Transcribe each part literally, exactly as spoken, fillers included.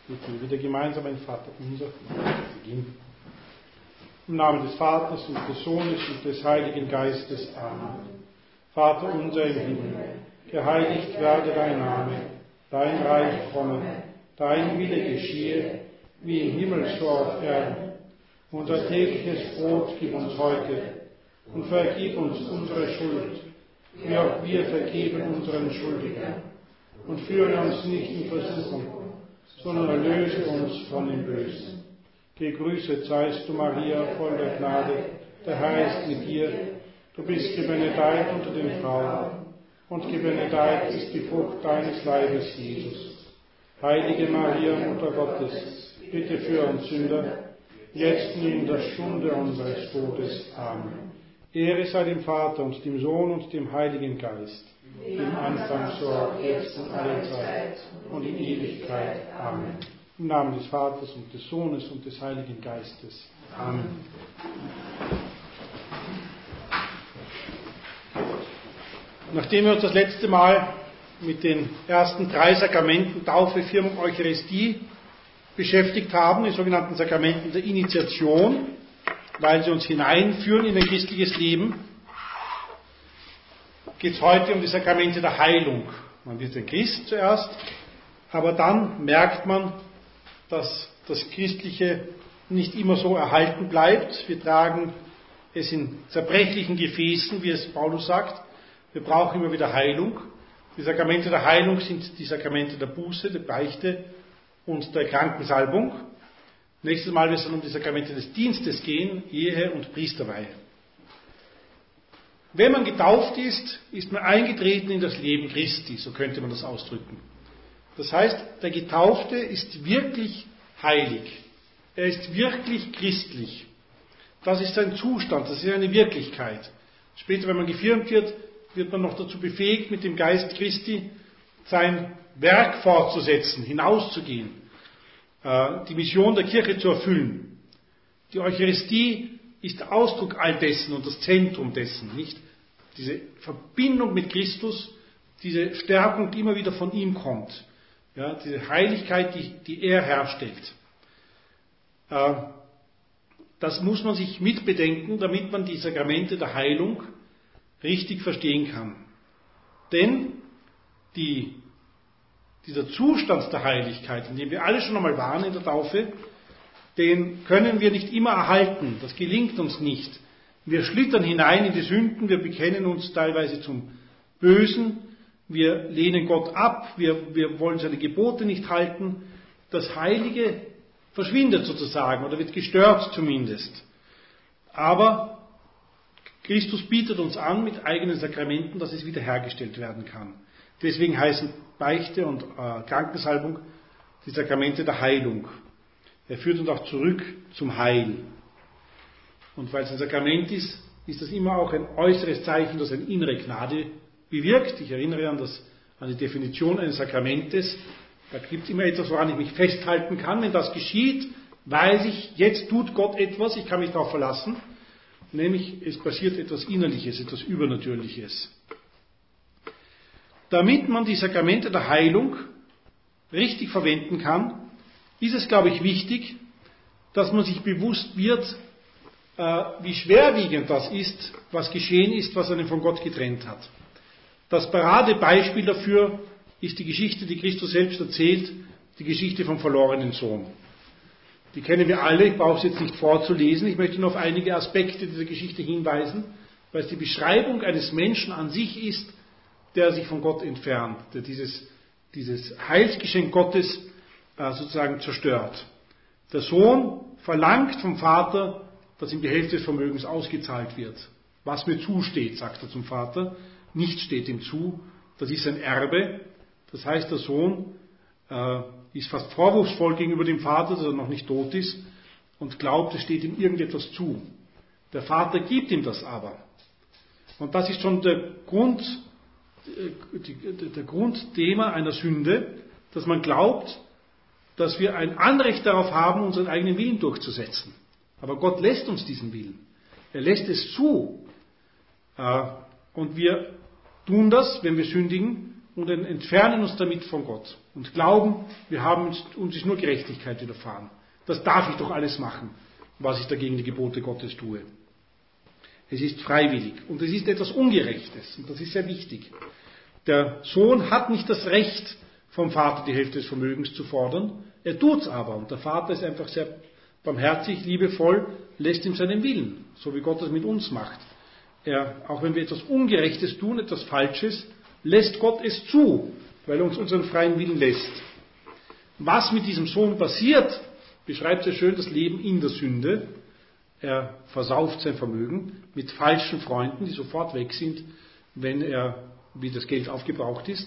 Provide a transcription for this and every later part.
Bitten wir wieder gemeinsam ein Vaterunser. Beginnen. Im Namen des Vaters und des Sohnes und des Heiligen Geistes. Amen. Vater unser im Himmel, geheiligt werde dein Name, dein Reich komme, dein Wille geschehe, wie im Himmel so auf Erden. Unser tägliches Brot gib uns heute und vergib uns unsere Schuld, wie auch wir vergeben unseren Schuldigern. Und führe uns nicht in Versuchung, sondern erlöse uns von dem Bösen. Gegrüßet seist du, Maria, voll der Gnade, der Herr ist mit dir. Du bist gebenedeit unter den Frauen, und gebenedeit ist die Frucht deines Leibes, Jesus. Heilige Maria, Mutter Gottes, bitte für uns Sünder, jetzt und in der Stunde unseres Todes. Amen. Ehre sei dem Vater und dem Sohn und dem Heiligen Geist, im Anfang so auch jetzt und alle Zeit und in Ewigkeit. Amen. Im Namen des Vaters und des Sohnes und des Heiligen Geistes. Amen. Nachdem wir uns das letzte Mal mit den ersten drei Sakramenten, Taufe, Firmung, Eucharistie, beschäftigt haben, die sogenannten Sakramenten der Initiation, weil sie uns hineinführen in ein christliches Leben, geht es heute um die Sakramente der Heilung. Man wird ein Christ zuerst, aber dann merkt man, dass das Christliche nicht immer so erhalten bleibt. Wir tragen es in zerbrechlichen Gefäßen, wie es Paulus sagt. Wir brauchen immer wieder Heilung. Die Sakramente der Heilung sind die Sakramente der Buße, der Beichte und der Krankensalbung. Nächstes Mal wird es dann um die Sakramente des Dienstes gehen, Ehe und Priesterweihe. Wenn man getauft ist, ist man eingetreten in das Leben Christi, so könnte man das ausdrücken. Das heißt, der Getaufte ist wirklich heilig. Er ist wirklich christlich. Das ist sein Zustand, das ist eine Wirklichkeit. Später, wenn man gefirmt wird, wird man noch dazu befähigt, mit dem Geist Christi sein Werk fortzusetzen, hinauszugehen, die Mission der Kirche zu erfüllen. Die Eucharistie ist der Ausdruck all dessen und das Zentrum dessen, nicht? Diese Verbindung mit Christus, diese Stärkung, die immer wieder von ihm kommt. Ja, diese Heiligkeit, die, die er herstellt. Äh, das muss man sich mitbedenken, damit man die Sakramente der Heilung richtig verstehen kann. Denn die, dieser Zustand der Heiligkeit, in dem wir alle schon einmal waren in der Taufe, den können wir nicht immer erhalten. Das gelingt uns nicht. Wir schlittern hinein in die Sünden, wir bekennen uns teilweise zum Bösen, wir lehnen Gott ab, wir, wir wollen seine Gebote nicht halten. Das Heilige verschwindet sozusagen oder wird gestört zumindest. Aber Christus bietet uns an mit eigenen Sakramenten, dass es wiederhergestellt werden kann. Deswegen heißen Beichte und äh, Krankensalbung die Sakramente der Heilung. Er führt uns auch zurück zum Heil. Und weil es ein Sakrament ist, ist das immer auch ein äußeres Zeichen, das eine innere Gnade bewirkt. Ich erinnere an, das, an die Definition eines Sakramentes. Da gibt es immer etwas, woran ich mich festhalten kann. Wenn das geschieht, weiß ich, jetzt tut Gott etwas, ich kann mich darauf verlassen. Nämlich, es passiert etwas Innerliches, etwas Übernatürliches. Damit man die Sakramente der Heilung richtig verwenden kann, ist es, glaube ich, wichtig, dass man sich bewusst wird, äh, wie schwerwiegend das ist, was geschehen ist, was einen von Gott getrennt hat. Das Paradebeispiel dafür ist die Geschichte, die Christus selbst erzählt, die Geschichte vom verlorenen Sohn. Die kennen wir alle, ich brauche es jetzt nicht vorzulesen, ich möchte nur auf einige Aspekte dieser Geschichte hinweisen, weil es die Beschreibung eines Menschen an sich ist, der sich von Gott entfernt, der dieses, dieses Heilsgeschenk Gottes äh, sozusagen zerstört. Der Sohn verlangt vom Vater, dass ihm die Hälfte des Vermögens ausgezahlt wird. Was mir zusteht, sagt er zum Vater, nichts steht ihm zu, das ist ein Erbe. Das heißt, der Sohn äh, ist fast vorwurfsvoll gegenüber dem Vater, dass er noch nicht tot ist und glaubt, es steht ihm irgendetwas zu. Der Vater gibt ihm das aber. Und das ist schon der Grund, der Grundthema einer Sünde, dass man glaubt, dass wir ein Anrecht darauf haben, unseren eigenen Willen durchzusetzen. Aber Gott lässt uns diesen Willen. Er lässt es zu. Und wir tun das, wenn wir sündigen, und entfernen uns damit von Gott und glauben, wir haben uns ist nur Gerechtigkeit widerfahren. Das darf ich doch alles machen, was ich dagegen die Gebote Gottes tue. Es ist freiwillig und es ist etwas Ungerechtes und das ist sehr wichtig. Der Sohn hat nicht das Recht, vom Vater die Hälfte des Vermögens zu fordern, er tut's aber und der Vater ist einfach sehr barmherzig, liebevoll, lässt ihm seinen Willen, so wie Gott das mit uns macht. Er, auch wenn wir etwas Ungerechtes tun, etwas Falsches, lässt Gott es zu, weil er uns unseren freien Willen lässt. Was mit diesem Sohn passiert, beschreibt sehr schön das Leben in der Sünde. Er versauft sein Vermögen mit falschen Freunden, die sofort weg sind, wenn er, wie das Geld aufgebraucht ist.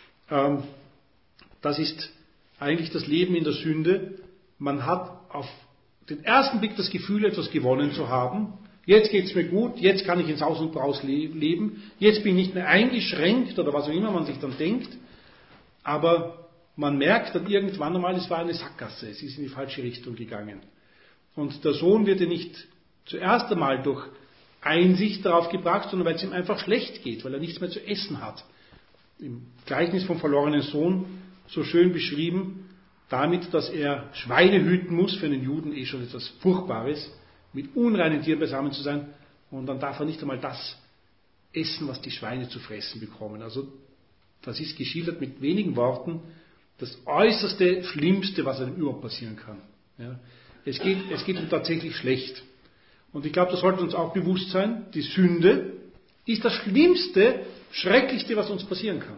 Das ist eigentlich das Leben in der Sünde. Man hat auf den ersten Blick das Gefühl, etwas gewonnen zu haben. Jetzt geht es mir gut, jetzt kann ich ins Haus und Braus leben, jetzt bin ich nicht mehr eingeschränkt oder was auch immer man sich dann denkt. Aber man merkt dann irgendwann einmal, es war eine Sackgasse, es ist in die falsche Richtung gegangen. Und der Sohn wird ja nicht zuerst einmal durch Einsicht darauf gebracht, sondern weil es ihm einfach schlecht geht, weil er nichts mehr zu essen hat. Im Gleichnis vom verlorenen Sohn so schön beschrieben, damit, dass er Schweine hüten muss, für einen Juden eh schon etwas Furchtbares, mit unreinen Tieren beisammen zu sein, und dann darf er nicht einmal das essen, was die Schweine zu fressen bekommen. Also das ist geschildert mit wenigen Worten, das äußerste Schlimmste, was einem überhaupt passieren kann. Ja. Es geht, es geht ihm tatsächlich schlecht. Und ich glaube, das sollte uns auch bewusst sein, die Sünde ist das Schlimmste, Schrecklichste, was uns passieren kann.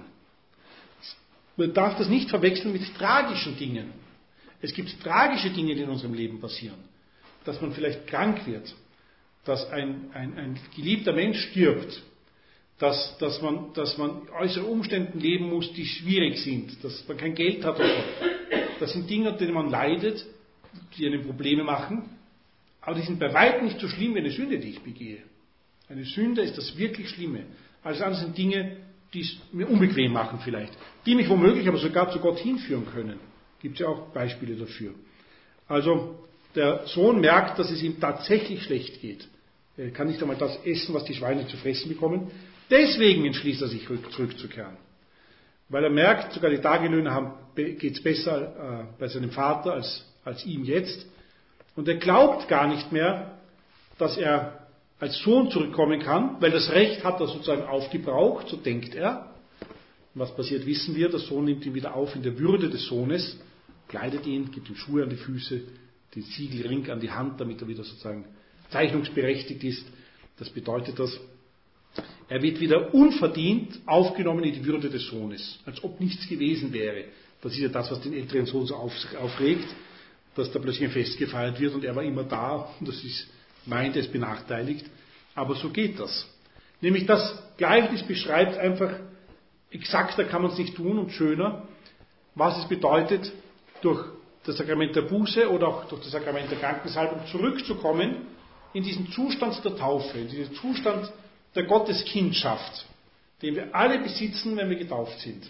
Man darf das nicht verwechseln mit tragischen Dingen. Es gibt tragische Dinge, die in unserem Leben passieren. Dass man vielleicht krank wird, dass ein, ein, ein geliebter Mensch stirbt, dass, dass, man, dass man äußere Umständen leben muss, die schwierig sind, dass man kein Geld hat. Oder so. Das sind Dinge, an denen man leidet, die einem Probleme machen, aber die sind bei weitem nicht so schlimm wie eine Sünde, die ich begehe. Eine Sünde ist das wirklich Schlimme. Alles andere sind Dinge, die es mir unbequem machen vielleicht, die mich womöglich aber sogar zu Gott hinführen können. Gibt es ja auch Beispiele dafür. Also der Sohn merkt, dass es ihm tatsächlich schlecht geht. Er kann nicht einmal das essen, was die Schweine zu fressen bekommen. Deswegen entschließt er sich, zurückzukehren. Weil er merkt, sogar die Tagelöhner geht es besser äh, bei seinem Vater als, als ihm jetzt. Und er glaubt gar nicht mehr, dass er als Sohn zurückkommen kann, weil das Recht hat er sozusagen aufgebraucht, so denkt er. Und was passiert, wissen wir. Der Sohn nimmt ihn wieder auf in der Würde des Sohnes, kleidet ihn, gibt ihm Schuhe an die Füße, den Siegelring an die Hand, damit er wieder sozusagen zeichnungsberechtigt ist. Das bedeutet das, er wird wieder unverdient aufgenommen in die Würde des Sohnes, als ob nichts gewesen wäre. Das ist ja das, was den älteren Sohn so aufregt, dass da plötzlich ein Fest gefeiert wird und er war immer da und das ist, meint, er ist benachteiligt. Aber so geht das. Nämlich das Gleichnis beschreibt einfach, exakter kann man es nicht tun und schöner, was es bedeutet, durch das Sakrament der Buße oder auch durch das Sakrament der Krankensalbung zurückzukommen in diesen Zustand der Taufe, in diesen Zustand der Gotteskindschaft, den wir alle besitzen, wenn wir getauft sind,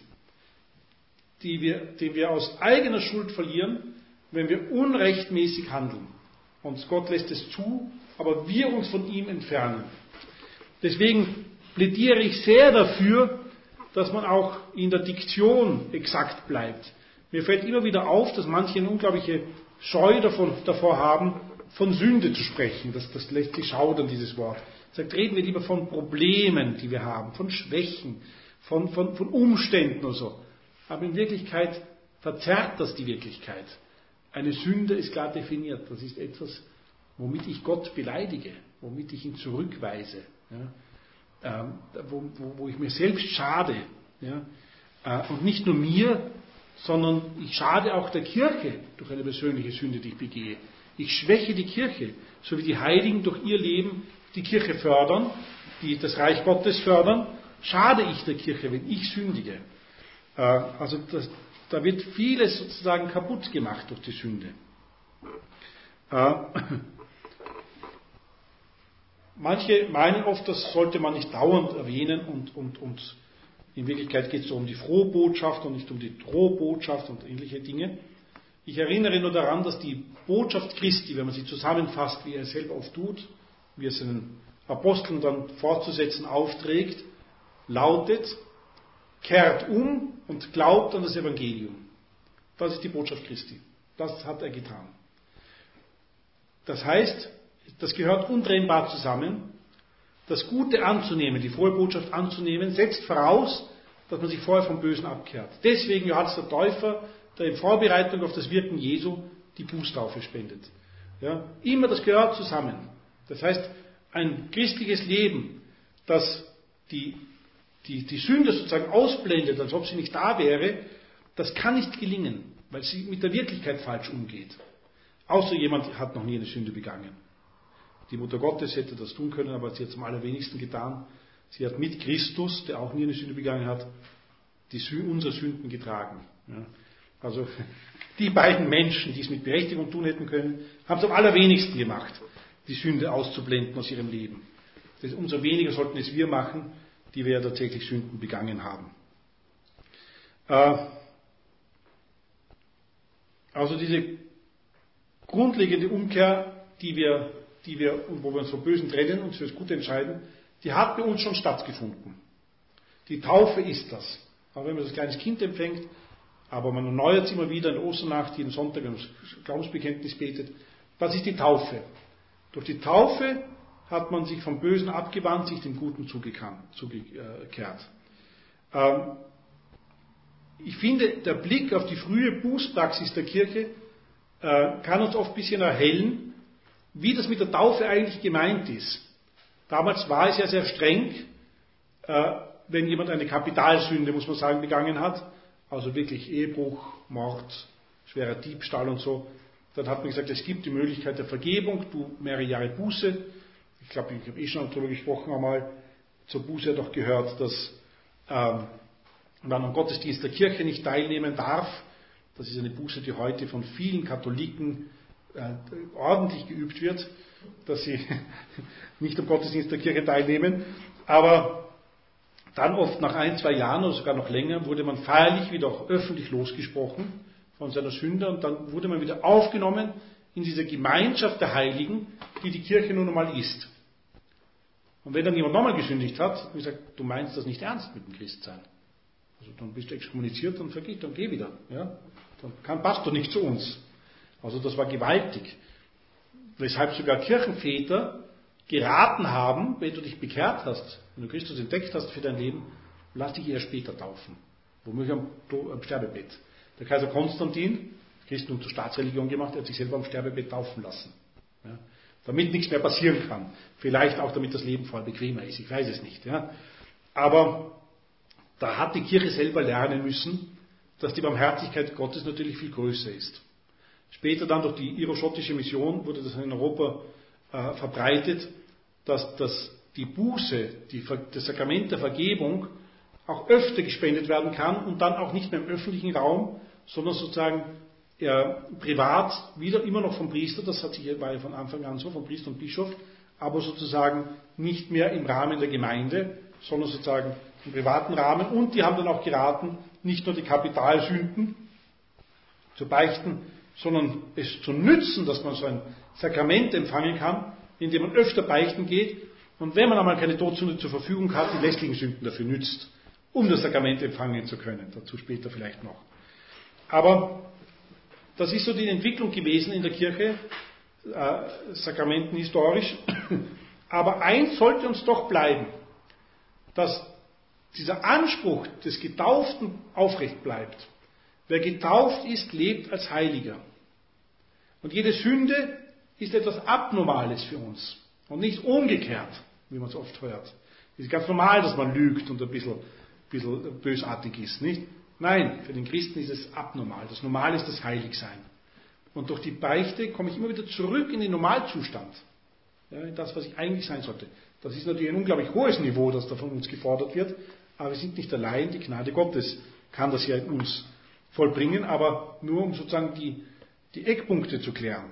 die wir, den wir aus eigener Schuld verlieren, wenn wir unrechtmäßig handeln. Und Gott lässt es zu, aber wir uns von ihm entfernen. Deswegen plädiere ich sehr dafür, dass man auch in der Diktion exakt bleibt. Mir fällt immer wieder auf, dass manche eine unglaubliche Scheu davon, davor haben, von Sünde zu sprechen. Das, das lässt sich schaudern, dieses Wort. Sagt, reden wir lieber von Problemen, die wir haben, von Schwächen, von, von, von Umständen und so. Aber in Wirklichkeit verzerrt das die Wirklichkeit. Eine Sünde ist klar definiert. Das ist etwas, womit ich Gott beleidige, womit ich ihn zurückweise, ja, ähm, wo, wo, wo ich mir selbst schade. Ja, äh, und nicht nur mir, sondern ich schade auch der Kirche durch eine persönliche Sünde, die ich begehe. Ich schwäche die Kirche, so wie die Heiligen durch ihr Leben die Kirche fördern, die das Reich Gottes fördern, schade ich der Kirche, wenn ich sündige. Äh, also das, da wird vieles sozusagen kaputt gemacht durch die Sünde. Äh, manche meinen oft, das sollte man nicht dauernd erwähnen und, und, und in Wirklichkeit geht es so um die frohe Botschaft und nicht um die Drohbotschaft und ähnliche Dinge. Ich erinnere nur daran, dass die Botschaft Christi, wenn man sie zusammenfasst, wie er es selber oft tut, wie er seinen Aposteln dann fortzusetzen aufträgt, lautet, kehrt um und glaubt an das Evangelium. Das ist die Botschaft Christi. Das hat er getan. Das heißt, das gehört untrennbar zusammen. Das Gute anzunehmen, die frohe Botschaft anzunehmen, setzt voraus, dass man sich vorher vom Bösen abkehrt. Deswegen Johannes der Täufer, der in Vorbereitung auf das Wirken Jesu die Bußtaufe spendet. Ja, immer das gehört zusammen. Das heißt, ein christliches Leben, das die, die, die Sünde sozusagen ausblendet, als ob sie nicht da wäre, das kann nicht gelingen, weil sie mit der Wirklichkeit falsch umgeht. Außer jemand hat noch nie eine Sünde begangen. Die Mutter Gottes hätte das tun können, aber sie hat es am allerwenigsten getan. Sie hat mit Christus, der auch nie eine Sünde begangen hat, die, unsere Sünden getragen. Ja. Also die beiden Menschen, die es mit Berechtigung tun hätten können, haben es am allerwenigsten gemacht, die Sünde auszublenden aus ihrem Leben. Das, umso weniger sollten es wir machen, die wir ja tatsächlich Sünden begangen haben. Äh, also diese grundlegende Umkehr, die wir, die wir, wo wir uns vom Bösen trennen und für das Gute entscheiden, die hat bei uns schon stattgefunden. Die Taufe ist das. Auch wenn man das kleines Kind empfängt, aber man erneuert es immer wieder in der Osternacht, jeden Sonntag, wenn man das Glaubensbekenntnis betet. Das ist die Taufe. Durch die Taufe hat man sich vom Bösen abgewandt, sich dem Guten zugekehrt. Ich finde, der Blick auf die frühe Bußpraxis der Kirche kann uns oft ein bisschen erhellen, wie das mit der Taufe eigentlich gemeint ist. Damals war es ja sehr streng, wenn jemand eine Kapitalsünde, muss man sagen, begangen hat, also wirklich Ehebruch, Mord, schwerer Diebstahl und so, dann hat man gesagt, es gibt die Möglichkeit der Vergebung, du mehrere Jahre Buße. Ich glaube, ich habe eh schon darüber gesprochen einmal, zur Buße hat auch gehört, dass ähm, man am Gottesdienst der Kirche nicht teilnehmen darf. Das ist eine Buße, die heute von vielen Katholiken äh, ordentlich geübt wird, dass sie nicht am Gottesdienst der Kirche teilnehmen. Aber dann oft nach ein, zwei Jahren oder sogar noch länger wurde man feierlich wieder auch öffentlich losgesprochen von seiner Sünde und dann wurde man wieder aufgenommen in diese Gemeinschaft der Heiligen, die die Kirche nun einmal ist. Und wenn dann jemand nochmal gesündigt hat, hat man gesagt, du meinst das nicht ernst mit dem Christsein. Also dann bist du exkommuniziert und vergeht, dann geh wieder. Ja? Dann kann, passt du nicht zu uns. Also das war gewaltig. Weshalb sogar Kirchenväter geraten haben, wenn du dich bekehrt hast, wenn du Christus entdeckt hast für dein Leben, lass dich eher später taufen. Womöglich am, am Sterbebett. Der Kaiser Konstantin, Christentum zur Staatsreligion gemacht, er hat sich selber am Sterbebett taufen lassen. Ja, damit nichts mehr passieren kann. Vielleicht auch, damit das Leben voll bequemer ist, ich weiß es nicht. Ja. Aber da hat die Kirche selber lernen müssen, dass die Barmherzigkeit Gottes natürlich viel größer ist. Später dann durch die iroschottische Mission wurde das in Europa äh, verbreitet, dass, dass die Buße, die, das Sakrament der Vergebung auch öfter gespendet werden kann und dann auch nicht mehr im öffentlichen Raum, sondern sozusagen ja, privat, wieder immer noch vom Priester, das hat sich, war ja von Anfang an so, vom Priester und Bischof, aber sozusagen nicht mehr im Rahmen der Gemeinde, sondern sozusagen im privaten Rahmen. Und die haben dann auch geraten, nicht nur die Kapitalsünden zu beichten, sondern es zu nützen, dass man so ein Sakrament empfangen kann, indem man öfter beichten geht und wenn man einmal keine Todsünde zur Verfügung hat, die lästlichen Sünden dafür nützt, um das Sakrament empfangen zu können. Dazu später vielleicht noch. Aber das ist so die Entwicklung gewesen in der Kirche, äh, Sakramenten historisch. Aber eins sollte uns doch bleiben, dass dieser Anspruch des Getauften aufrecht bleibt. Wer getauft ist, lebt als Heiliger. Und jede Sünde ist etwas Abnormales für uns und nicht umgekehrt, wie man es oft hört. Es ist ganz normal, dass man lügt und ein bisschen, bisschen bösartig ist, nicht? Nein, für den Christen ist es abnormal. Das Normale ist das Heiligsein. Und durch die Beichte komme ich immer wieder zurück in den Normalzustand. Ja, in das, was ich eigentlich sein sollte. Das ist natürlich ein unglaublich hohes Niveau, das da von uns gefordert wird. Aber wir sind nicht allein. Die Gnade Gottes kann das ja in uns vollbringen, aber nur um sozusagen die, die Eckpunkte zu klären.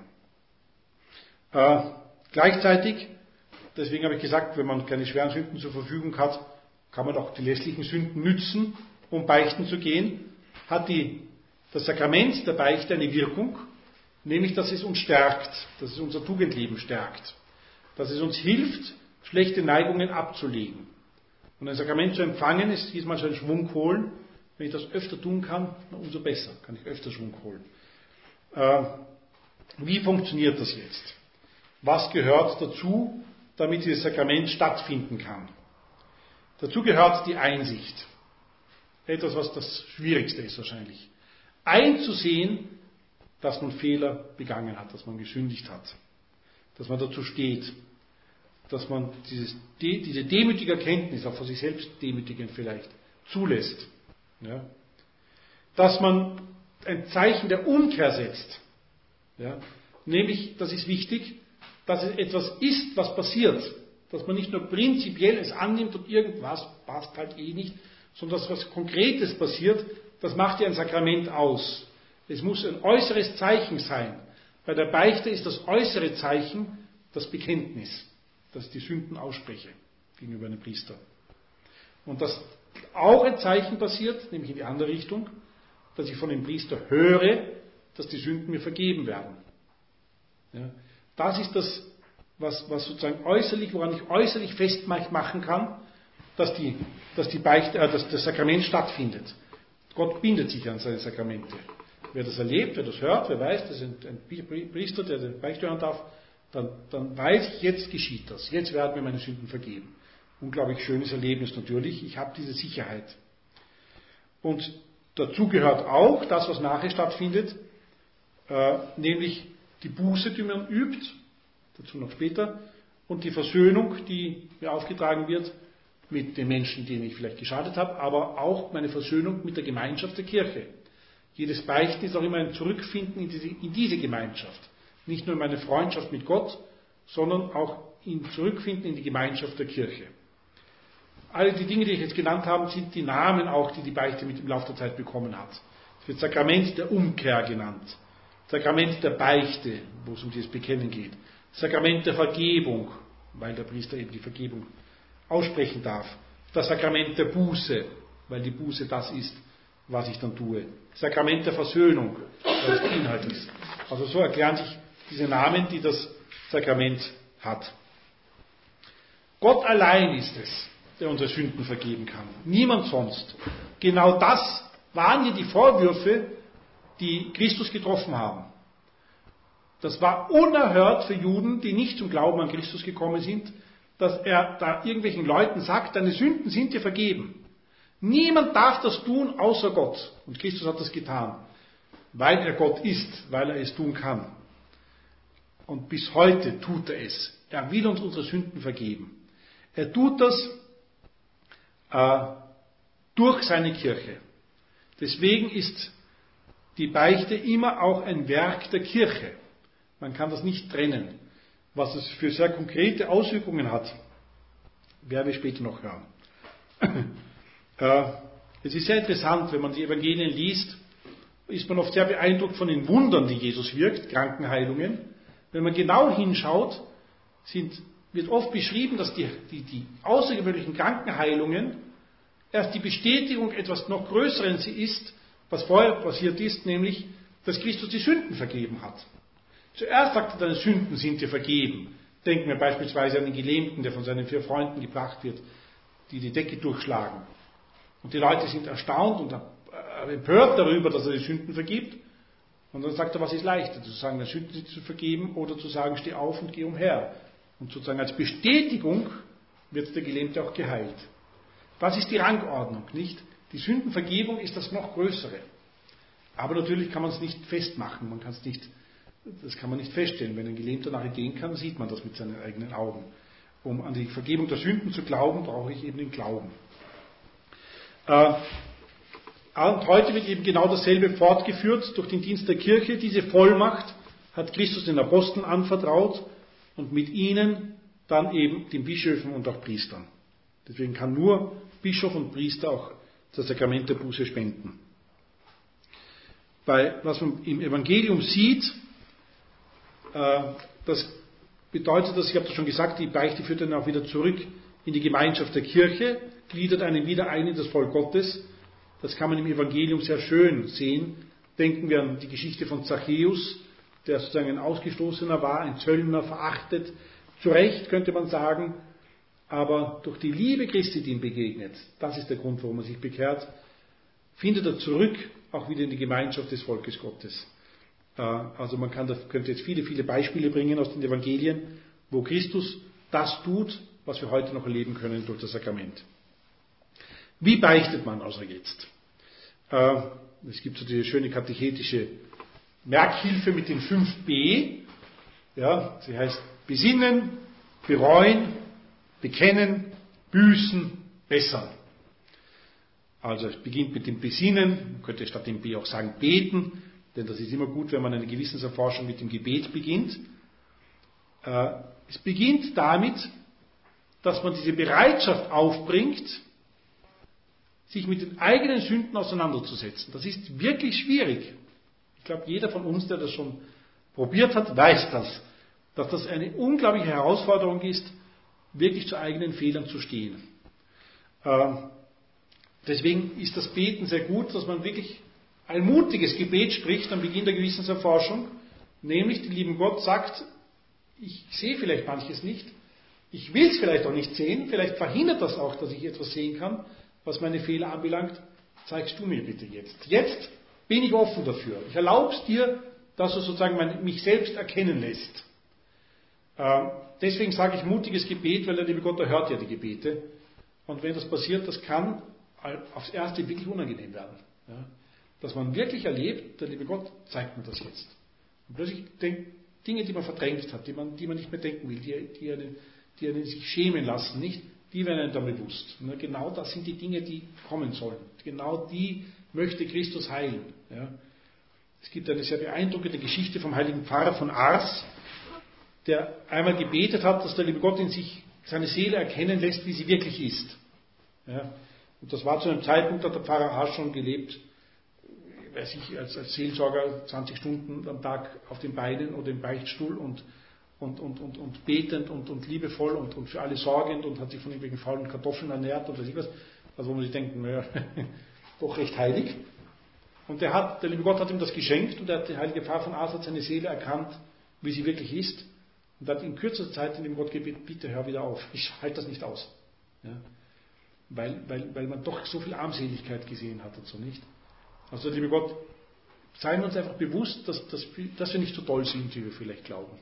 Äh, gleichzeitig, deswegen habe ich gesagt, wenn man keine schweren Sünden zur Verfügung hat, kann man auch die lästlichen Sünden nützen, um beichten zu gehen, hat die, das Sakrament der Beichte eine Wirkung, nämlich, dass es uns stärkt, dass es unser Tugendleben stärkt, dass es uns hilft, schlechte Neigungen abzulegen. Und ein Sakrament zu empfangen ist diesmal so ein Schwung holen. Wenn ich das öfter tun kann, umso besser, kann ich öfter Schwung holen. Äh, wie funktioniert das jetzt? Was gehört dazu, damit dieses Sakrament stattfinden kann? Dazu gehört die Einsicht. Etwas, was das Schwierigste ist wahrscheinlich. Einzusehen, dass man Fehler begangen hat, dass man gesündigt hat, dass man dazu steht, dass man dieses, diese demütige Erkenntnis, auch von sich selbst demütigend vielleicht, zulässt. Ja? Dass man ein Zeichen der Umkehr setzt. Ja? Nämlich, das ist wichtig, dass es etwas ist, was passiert. Dass man nicht nur prinzipiell es annimmt und irgendwas passt halt eh nicht, sondern dass was Konkretes passiert, das macht ja ein Sakrament aus. Es muss ein äußeres Zeichen sein. Bei der Beichte ist das äußere Zeichen das Bekenntnis, dass ich die Sünden ausspreche gegenüber einem Priester. Und dass auch ein Zeichen passiert, nämlich in die andere Richtung, dass ich von dem Priester höre, dass die Sünden mir vergeben werden. Ja, das ist das, was, was sozusagen äußerlich, woran ich äußerlich festmachen kann, dass, die, dass, die Beichte, äh, dass das Sakrament stattfindet. Gott bindet sich an seine Sakramente. Wer das erlebt, wer das hört, wer weiß, das ist ein Priester, der die Beichte hören darf, dann, dann weiß ich, jetzt geschieht das. Jetzt werden mir meine Sünden vergeben. Unglaublich schönes Erlebnis natürlich. Ich habe diese Sicherheit. Und dazu gehört auch das, was nachher stattfindet, äh, nämlich die Buße, die man übt, dazu noch später, und die Versöhnung, die mir aufgetragen wird mit den Menschen, denen ich vielleicht geschadet habe, aber auch meine Versöhnung mit der Gemeinschaft der Kirche. Jedes Beichten ist auch immer ein Zurückfinden in diese, in diese Gemeinschaft. Nicht nur in meine Freundschaft mit Gott, sondern auch in Zurückfinden in die Gemeinschaft der Kirche. Alle die Dinge, die ich jetzt genannt habe, sind die Namen auch, die die Beichte mit im Laufe der Zeit bekommen hat. Es wird Sakrament der Umkehr genannt, Sakrament der Beichte, wo es um dieses Bekennen geht, Sakrament der Vergebung, weil der Priester eben die Vergebung aussprechen darf, das Sakrament der Buße, weil die Buße das ist, was ich dann tue, Sakrament der Versöhnung, weil es Inhalt ist. Also so erklären sich diese Namen, die das Sakrament hat. Gott allein ist es, der unsere Sünden vergeben kann. Niemand sonst. Genau das waren hier die Vorwürfe, die Christus getroffen haben. Das war unerhört für Juden, die nicht zum Glauben an Christus gekommen sind, dass er da irgendwelchen Leuten sagt, deine Sünden sind dir vergeben. Niemand darf das tun, außer Gott. Und Christus hat das getan, weil er Gott ist, weil er es tun kann. Und bis heute tut er es. Er will uns unsere Sünden vergeben. Er tut das äh, durch seine Kirche. Deswegen ist die Beichte immer auch ein Werk der Kirche. Man kann das nicht trennen. Was es für sehr konkrete Auswirkungen hat, werden wir später noch hören. äh, es ist sehr interessant, wenn man die Evangelien liest, ist man oft sehr beeindruckt von den Wundern, die Jesus wirkt, Krankenheilungen. Wenn man genau hinschaut, sind, wird oft beschrieben, dass die, die, die außergewöhnlichen Krankenheilungen erst die Bestätigung etwas noch Größeren ist, was vorher passiert ist, nämlich, dass Christus die Sünden vergeben hat. Zuerst sagt er, deine Sünden sind dir vergeben. Denken wir beispielsweise an den Gelähmten, der von seinen vier Freunden gebracht wird, die die Decke durchschlagen. Und die Leute sind erstaunt und empört darüber, dass er die Sünden vergibt. Und dann sagt er, was ist leichter, zu sagen, deine Sünden sind zu vergeben oder zu sagen, steh auf und geh umher. Und sozusagen als Bestätigung wird der Gelähmte auch geheilt. Das ist die Rangordnung, nicht? Die Sündenvergebung ist das noch Größere. Aber natürlich kann man es nicht festmachen, man kann es nicht, das kann man nicht feststellen. Wenn ein Gelähmter nachher gehen kann, sieht man das mit seinen eigenen Augen. Um an die Vergebung der Sünden zu glauben, brauche ich eben den Glauben. Äh, und heute wird eben genau dasselbe fortgeführt durch den Dienst der Kirche. Diese Vollmacht hat Christus den Aposteln anvertraut und mit ihnen dann eben den Bischöfen und auch Priestern. Deswegen kann nur Bischof und Priester auch das Sakrament der Buße spenden. Bei, was man im Evangelium sieht, äh, das bedeutet, dass, ich habe das schon gesagt, die Beichte führt dann auch wieder zurück in die Gemeinschaft der Kirche, gliedert einen wieder ein in das Volk Gottes. Das kann man im Evangelium sehr schön sehen. Denken wir an die Geschichte von Zachäus, der sozusagen ein Ausgestoßener war, ein Zöllner, verachtet. Zu Recht könnte man sagen, aber durch die Liebe Christi, die ihm begegnet, das ist der Grund, warum er sich bekehrt, findet er zurück auch wieder in die Gemeinschaft des Volkes Gottes. Also man kann, könnte jetzt viele, viele Beispiele bringen aus den Evangelien, wo Christus das tut, was wir heute noch erleben können durch das Sakrament. Wie beichtet man also jetzt? Es gibt so diese schöne katechetische Merkhilfe mit den fünf B. Ja, sie heißt besinnen, bereuen, bekennen, büßen, bessern. Also es beginnt mit dem Besinnen, man könnte statt dem B auch sagen beten, denn das ist immer gut, wenn man eine Gewissenserforschung mit dem Gebet beginnt. Es beginnt damit, dass man diese Bereitschaft aufbringt, sich mit den eigenen Sünden auseinanderzusetzen. Das ist wirklich schwierig. Ich glaube, jeder von uns, der das schon probiert hat, weiß das, dass das eine unglaubliche Herausforderung ist, wirklich zu eigenen Fehlern zu stehen. Deswegen ist das Beten sehr gut, dass man wirklich ein mutiges Gebet spricht am Beginn der Gewissenserforschung, nämlich der liebe Gott sagt, ich sehe vielleicht manches nicht, ich will es vielleicht auch nicht sehen, vielleicht verhindert das auch, dass ich etwas sehen kann, was meine Fehler anbelangt, zeigst du mir bitte jetzt. Jetzt bin ich offen dafür. Ich erlaube es dir, dass du sozusagen mein, mich selbst erkennen lässt. Äh, deswegen sage ich mutiges Gebet, weil der liebe Gott erhört ja die Gebete. Und wenn das passiert, das kann aufs Erste wirklich unangenehm werden. Ja? Dass man wirklich erlebt, der liebe Gott zeigt mir das jetzt. Und plötzlich denkt Dinge, die man verdrängt hat, die man, die man nicht mehr denken will, die, die, einen, die einen sich schämen lassen, nicht? Die werden einem dann bewusst. Und genau das sind die Dinge, die kommen sollen. Genau die möchte Christus heilen. Ja? Es gibt eine sehr beeindruckende Geschichte vom heiligen Pfarrer von Ars, der einmal gebetet hat, dass der liebe Gott in sich seine Seele erkennen lässt, wie sie wirklich ist. Ja? Und das war zu einem Zeitpunkt, da hat der Pfarrer Ars schon gelebt, weiß ich, als, als Seelsorger zwanzig Stunden am Tag auf den Beinen oder im Beichtstuhl und, und, und, und, und betend und, und liebevoll und, und für alle sorgend und hat sich von irgendwelchen faulen Kartoffeln ernährt und weiß ich was. Also wo man sich denkt, naja, doch recht heilig. Und der, hat, der liebe Gott hat ihm das geschenkt und der, der heilige Pfarrer von Ars hat seine Seele erkannt, wie sie wirklich ist. Und hat in kürzester Zeit in dem Gott gebeten, bitte hör wieder auf, ich halte das nicht aus. Ja? Weil, weil, weil man doch so viel Armseligkeit gesehen hat und so nicht. Also liebe Gott, seien wir uns einfach bewusst, dass, dass, dass wir nicht so toll sind, wie wir vielleicht glauben.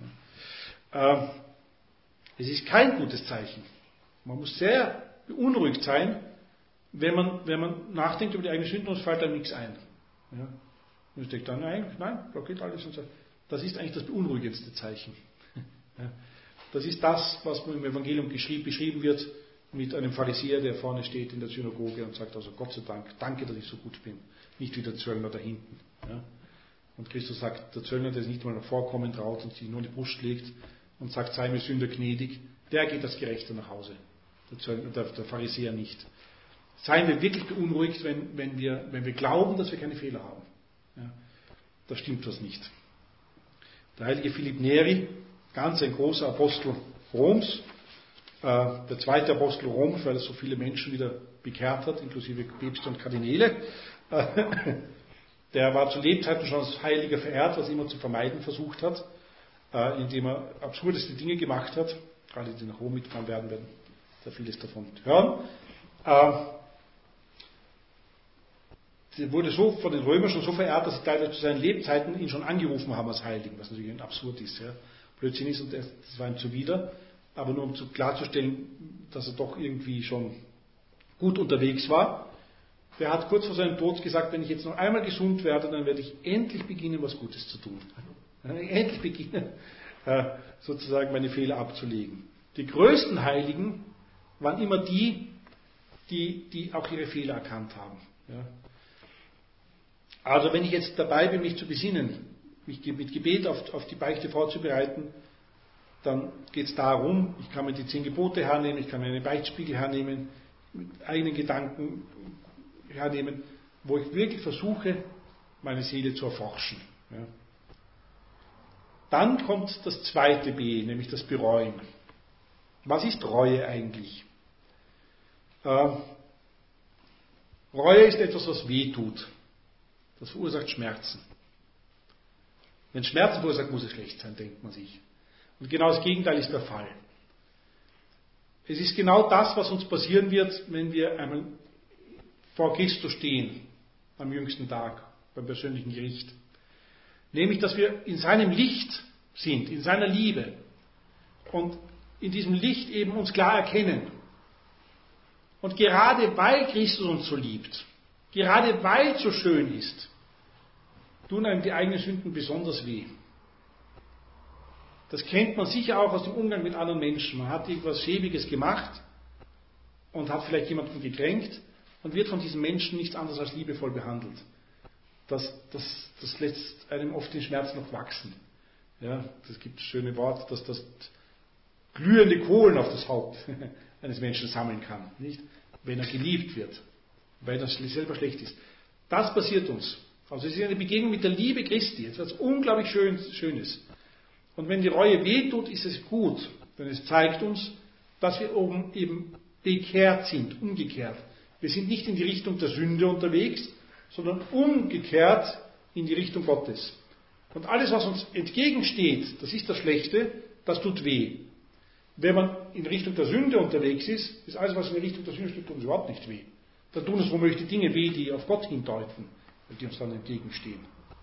Ja. Äh, es ist kein gutes Zeichen. Man muss sehr beunruhigt sein, wenn man, wenn man nachdenkt über die eigene Sünden und es fällt einem nichts ein. Ja. Und ich denke dann, nein, nein, da geht alles und so. Das ist eigentlich das beunruhigendste Zeichen. Ja. Das ist das, was im Evangelium beschrieben wird mit einem Pharisäer, der vorne steht in der Synagoge und sagt, also Gott sei Dank, danke, dass ich so gut bin. Nicht wie der Zöllner da hinten. Ja. Und Christus sagt, der Zöllner, der sich nicht mal nach vorkommen traut und sich nur in die Brust legt und sagt, sei mir Sünder gnädig, der geht als Gerechter nach Hause. Der, Zöllner, der, der Pharisäer nicht. Seien wir wirklich beunruhigt, wenn, wenn, wir, wenn wir glauben, dass wir keine Fehler haben. Ja. Da stimmt was nicht. Der heilige Philipp Neri, ganz ein großer Apostel Roms, äh, der zweite Apostel Roms, weil er so viele Menschen wieder bekehrt hat, inklusive Päpste und Kardinäle, äh, der war zu Lebzeiten schon als Heiliger verehrt, was er immer zu vermeiden versucht hat, äh, indem er absurdeste Dinge gemacht hat. Gerade die nach Rom mitfahren werden, werden da vieles davon hören. Äh, Er wurde so von den Römern schon so verehrt, dass sie teilweise zu seinen Lebzeiten ihn schon angerufen haben als Heiligen, was natürlich ein absurd ist, ja. Blödsinn ist und das war ihm zuwider, aber nur um zu klarzustellen, dass er doch irgendwie schon gut unterwegs war. Der hat kurz vor seinem Tod gesagt, wenn ich jetzt noch einmal gesund werde, dann werde ich endlich beginnen, was Gutes zu tun. Endlich beginnen, sozusagen meine Fehler abzulegen. Die größten Heiligen waren immer die, die, die auch ihre Fehler erkannt haben. Ja. Also wenn ich jetzt dabei bin, mich zu besinnen, mich mit Gebet auf, auf die Beichte vorzubereiten, dann geht es darum, ich kann mir die zehn Gebote hernehmen, ich kann mir einen Beichtspiegel hernehmen, mit eigenen Gedanken hernehmen, wo ich wirklich versuche, meine Seele zu erforschen. Ja. Dann kommt das zweite B, nämlich das Bereuen. Was ist Reue eigentlich? Äh, Reue ist etwas, was weh tut. Das verursacht Schmerzen. Wenn Schmerzen verursacht, muss es schlecht sein, denkt man sich. Und genau das Gegenteil ist der Fall. Es ist genau das, was uns passieren wird, wenn wir einmal vor Christus stehen, am jüngsten Tag, beim persönlichen Gericht. Nämlich, dass wir in seinem Licht sind, in seiner Liebe und in diesem Licht eben uns klar erkennen. Und gerade weil Christus uns so liebt, gerade weil es so schön ist, tun einem die eigenen Sünden besonders weh. Das kennt man sicher auch aus dem Umgang mit anderen Menschen. Man hat irgendwas Schäbiges gemacht und hat vielleicht jemanden gekränkt und wird von diesem Menschen nichts anderes als liebevoll behandelt. Das, das, das lässt einem oft den Schmerz noch wachsen. Ja, das gibt das schöne Wort, dass das glühende Kohlen auf das Haupt eines Menschen sammeln kann, nicht? Wenn er geliebt wird, weil er selber schlecht ist. Das passiert uns. Also es ist eine Begegnung mit der Liebe Christi, etwas unglaublich Schönes. Und wenn die Reue wehtut, ist es gut, denn es zeigt uns, dass wir oben eben bekehrt sind, umgekehrt. Wir sind nicht in die Richtung der Sünde unterwegs, sondern umgekehrt in die Richtung Gottes. Und alles, was uns entgegensteht, das ist das Schlechte, das tut weh. Wenn man in Richtung der Sünde unterwegs ist, ist alles, was in Richtung der Sünde steht, tut uns überhaupt nicht weh. Da tun uns womöglich die Dinge weh, die auf Gott hindeuten, die uns dann entgegenstehen.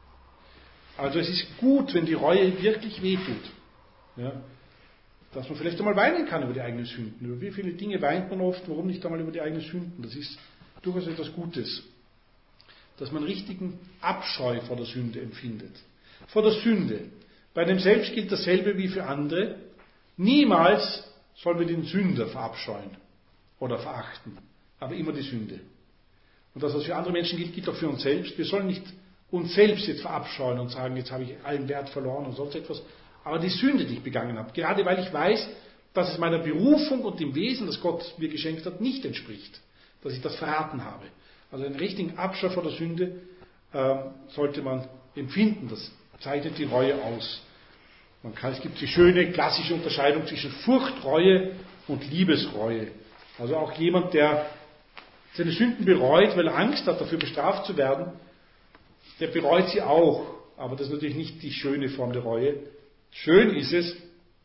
Also es ist gut, wenn die Reue wirklich wehtut. Ja, dass man vielleicht einmal weinen kann über die eigenen Sünden. Über wie viele Dinge weint man oft, warum nicht einmal über die eigenen Sünden? Das ist durchaus etwas Gutes. Dass man richtigen Abscheu vor der Sünde empfindet. Vor der Sünde. Bei dem Selbst gilt dasselbe wie für andere. Niemals sollen wir den Sünder verabscheuen oder verachten, aber immer die Sünde. Und das, was für andere Menschen gilt, gilt auch für uns selbst. Wir sollen nicht uns selbst jetzt verabscheuen und sagen, jetzt habe ich allen Wert verloren und sonst etwas, aber die Sünde, die ich begangen habe, gerade weil ich weiß, dass es meiner Berufung und dem Wesen, das Gott mir geschenkt hat, nicht entspricht, dass ich das verraten habe. Also einen richtigen Abscheu vor der Sünde äh, sollte man empfinden. Das zeichnet die Reue aus. Man kann, es gibt die schöne klassische Unterscheidung zwischen Furchtreue und Liebesreue. Also auch jemand, der seine Sünden bereut, weil er Angst hat, dafür bestraft zu werden, der bereut sie auch. Aber das ist natürlich nicht die schöne Form der Reue. Schön ist es,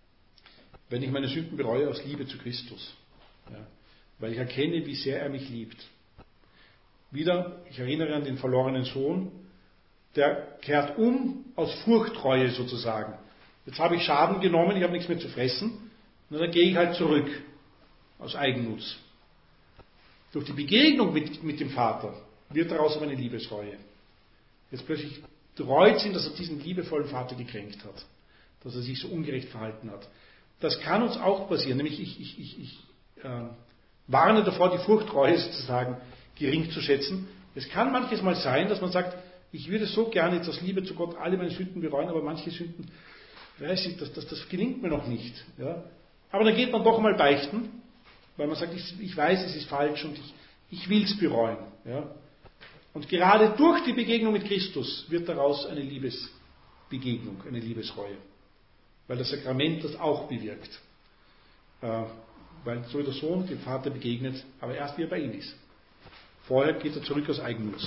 wenn ich meine Sünden bereue aus Liebe zu Christus. Ja, weil ich erkenne, wie sehr er mich liebt. Wieder, ich erinnere an den verlorenen Sohn, der kehrt um aus Furchtreue sozusagen. Jetzt habe ich Schaden genommen, ich habe nichts mehr zu fressen, und dann gehe ich halt zurück, aus Eigennutz. Durch die Begegnung mit, mit dem Vater wird daraus aber eine Liebesreue. Jetzt plötzlich reut es ihn, dass er diesen liebevollen Vater gekränkt hat, dass er sich so ungerecht verhalten hat. Das kann uns auch passieren, nämlich ich, ich, ich, ich äh, warne davor, die Furchtreue sozusagen gering zu schätzen. Es kann manches Mal sein, dass man sagt, ich würde so gerne jetzt aus Liebe zu Gott alle meine Sünden bereuen, aber manche Sünden, weiß ich, das, das, das gelingt mir noch nicht. Ja. Aber dann geht man doch mal beichten, weil man sagt, ich, ich weiß, es ist falsch und ich, ich will es bereuen. Ja. Und gerade durch die Begegnung mit Christus wird daraus eine Liebesbegegnung, eine Liebesreue. Weil das Sakrament das auch bewirkt. Äh, weil so der Sohn dem Vater begegnet, aber erst wie er bei ihm ist. Vorher geht er zurück aus Eigennutz.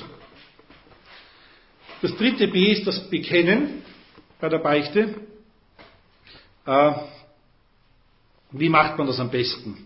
Das dritte B ist das Bekennen bei der Beichte. Äh, wie macht man das am besten?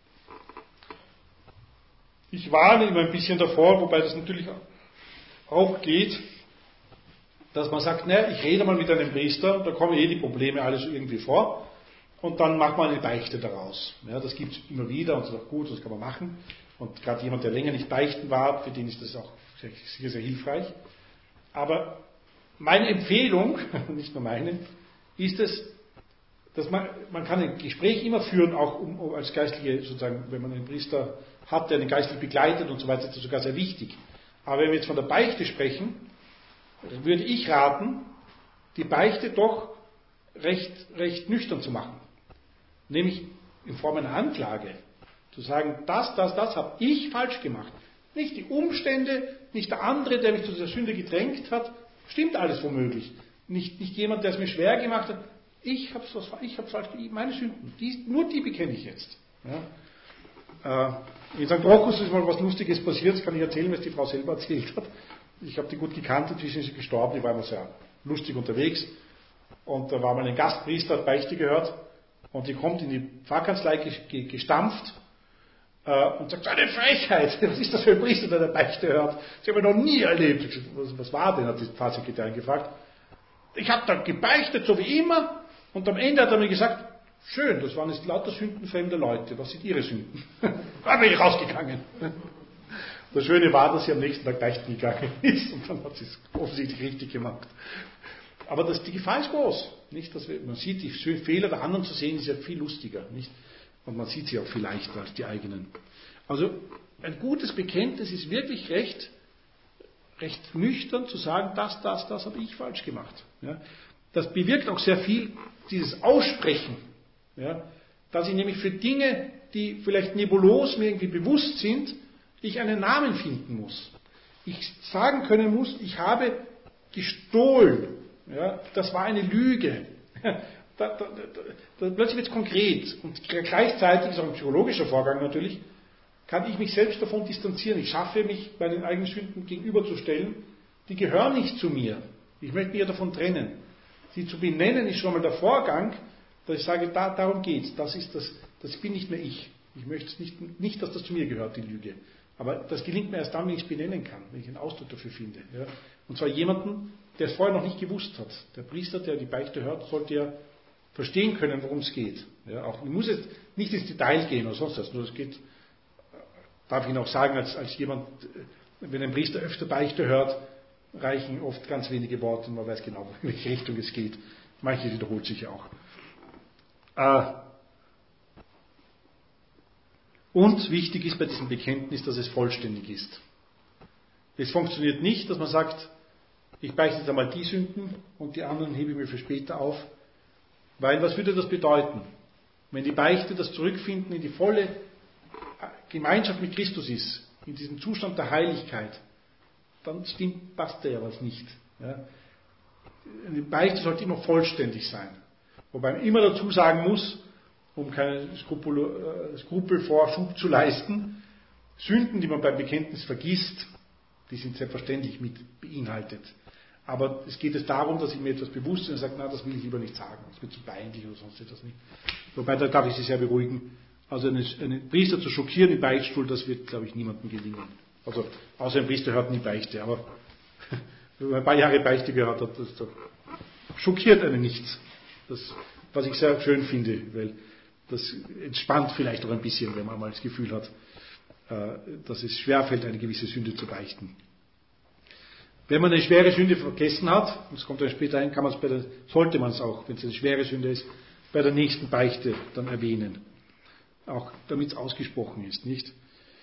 Ich warne immer ein bisschen davor, wobei das natürlich auch geht, dass man sagt, naja, ich rede mal mit einem Priester, da kommen eh die Probleme alles irgendwie vor und dann macht man eine Beichte daraus. Ja, das gibt es immer wieder und das ist auch gut, das kann man machen. Und gerade jemand, der länger nicht beichten war, für den ist das auch sicher sehr hilfreich. Aber meine Empfehlung, nicht nur meine, ist es, dass man, man kann ein Gespräch immer führen, auch um, um als Geistliche, sozusagen, wenn man einen Priester hat, der einen geistlich begleitet und so weiter, ist das sogar sehr wichtig. Aber wenn wir jetzt von der Beichte sprechen, würde ich raten, die Beichte doch recht, recht nüchtern zu machen. Nämlich in Form einer Anklage. Zu sagen, das, das, das habe ich falsch gemacht. Nicht die Umstände, nicht der andere, der mich zu dieser Sünde gedrängt hat, stimmt alles womöglich. Nicht, nicht jemand, der es mir schwer gemacht hat. Ich habe es ich hab falsch, meine Sünden, die, nur die bekenne ich jetzt. Ja. Äh, in Sankt Rochus ist mal was Lustiges passiert, das kann ich erzählen, was die Frau selber erzählt hat. Ich habe die gut gekannt, inzwischen ist sie gestorben, die war immer sehr lustig unterwegs. Und da war mal ein Gastpriester, hat Beichte gehört. Und die kommt in die Pfarrkanzlei gestampft äh, und sagt, eine Frechheit, was ist das für ein Priester, der der Beichte hört? Das habe ich noch nie erlebt. Was, was war denn, hat die Pfarrsekretärin gefragt. Ich habe dann gebeichtet, so wie immer, und am Ende hat er mir gesagt, schön, das waren jetzt lauter Sünden fremder Leute, was sind ihre Sünden? Dann bin ich rausgegangen. Das Schöne war, dass sie am nächsten Tag beichten gegangen ist und dann hat sie es offensichtlich richtig gemacht. Aber das, die Gefahr ist groß. Nicht, dass wir, man sieht, die Fehler der anderen zu sehen, ist ja viel lustiger. Nicht? Und man sieht sie auch viel leichter als die eigenen. Also ein gutes Bekenntnis ist wirklich recht, recht nüchtern zu sagen, das, das, das habe ich falsch gemacht. Ja? Das bewirkt auch sehr viel, dieses Aussprechen. Ja? Dass ich nämlich für Dinge, die vielleicht nebulos mir irgendwie bewusst sind, ich einen Namen finden muss. Ich sagen können muss, ich habe gestohlen. Ja, das war eine Lüge. Da, da, da, da, plötzlich wird es konkret. Und gleichzeitig, ist auch ein psychologischer Vorgang natürlich, kann ich mich selbst davon distanzieren. Ich schaffe mich, meinen eigenen Sünden gegenüberzustellen. Die gehören nicht zu mir. Ich möchte mich ja davon trennen. Sie zu benennen ist schon mal der Vorgang, dass ich sage, da, darum geht es. Das, ist das, das bin nicht mehr ich. Ich möchte nicht, nicht, dass das zu mir gehört, die Lüge. Aber das gelingt mir erst dann, wenn ich es benennen kann, wenn ich einen Ausdruck dafür finde. Ja. Und zwar jemanden, der es vorher noch nicht gewusst hat. Der Priester, der die Beichte hört, sollte ja verstehen können, worum es geht. Ja, auch, ich muss jetzt nicht ins Detail gehen oder sonst was, nur es geht, darf ich Ihnen auch sagen, als, als jemand, wenn ein Priester öfter Beichte hört, reichen oft ganz wenige Worte und man weiß genau, in welche Richtung es geht. Manches wiederholt sich auch. Äh, Und wichtig ist bei diesem Bekenntnis, dass es vollständig ist. Es funktioniert nicht, dass man sagt, ich beichte jetzt einmal die Sünden und die anderen hebe ich mir für später auf. Weil was würde das bedeuten? Wenn die Beichte das Zurückfinden in die volle Gemeinschaft mit Christus ist, in diesem Zustand der Heiligkeit, dann stimmt, passt da ja was nicht. Ja? Die Beichte sollte immer vollständig sein. Wobei man immer dazu sagen muss, um keinen Skrupel, Skrupel Vorschub zu leisten, Sünden, die man beim Bekenntnis vergisst, die sind selbstverständlich mit beinhaltet. Aber es geht es darum, dass ich mir etwas bewusst bin und sage, na, das will ich lieber nicht sagen, das wird zu peinlich oder sonst etwas nicht. Wobei, da darf ich Sie sehr beruhigen, also einen, einen Priester zu schockieren im Beichtstuhl, das wird, glaube ich, niemandem gelingen. Also, außer ein Priester hört nie Beichte, aber wenn man ein paar Jahre Beichte gehört hat, das, das schockiert einen nichts. Das, was ich sehr schön finde, weil das entspannt vielleicht auch ein bisschen, wenn man mal das Gefühl hat, dass es schwerfällt, eine gewisse Sünde zu beichten. Wenn man eine schwere Sünde vergessen hat, das kommt dann später ein, kann man es bei der, sollte man es auch, wenn es eine schwere Sünde ist, bei der nächsten Beichte dann erwähnen. Auch damit es ausgesprochen ist, nicht?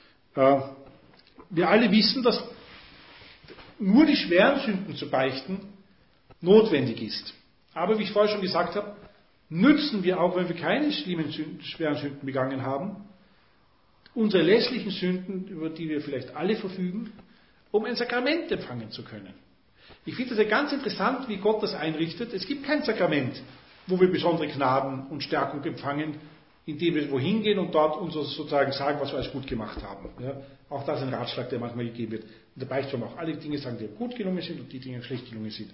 Wir alle wissen, dass nur die schweren Sünden zu beichten notwendig ist. Aber wie ich vorher schon gesagt habe, nützen wir auch, wenn wir keine schlimmen Sünden, schweren Sünden begangen haben, unsere lässlichen Sünden, über die wir vielleicht alle verfügen, um ein Sakrament empfangen zu können. Ich finde das ja ganz interessant, wie Gott das einrichtet. Es gibt kein Sakrament, wo wir besondere Gnaden und Stärkung empfangen, indem wir wohin gehen und dort uns sozusagen sagen, was wir alles gut gemacht haben. Ja, auch das ist ein Ratschlag, der manchmal gegeben wird. In der Beichte sollen wir auch alle Dinge sagen, die gut gelungen sind und die Dinge, die schlecht gelungen sind.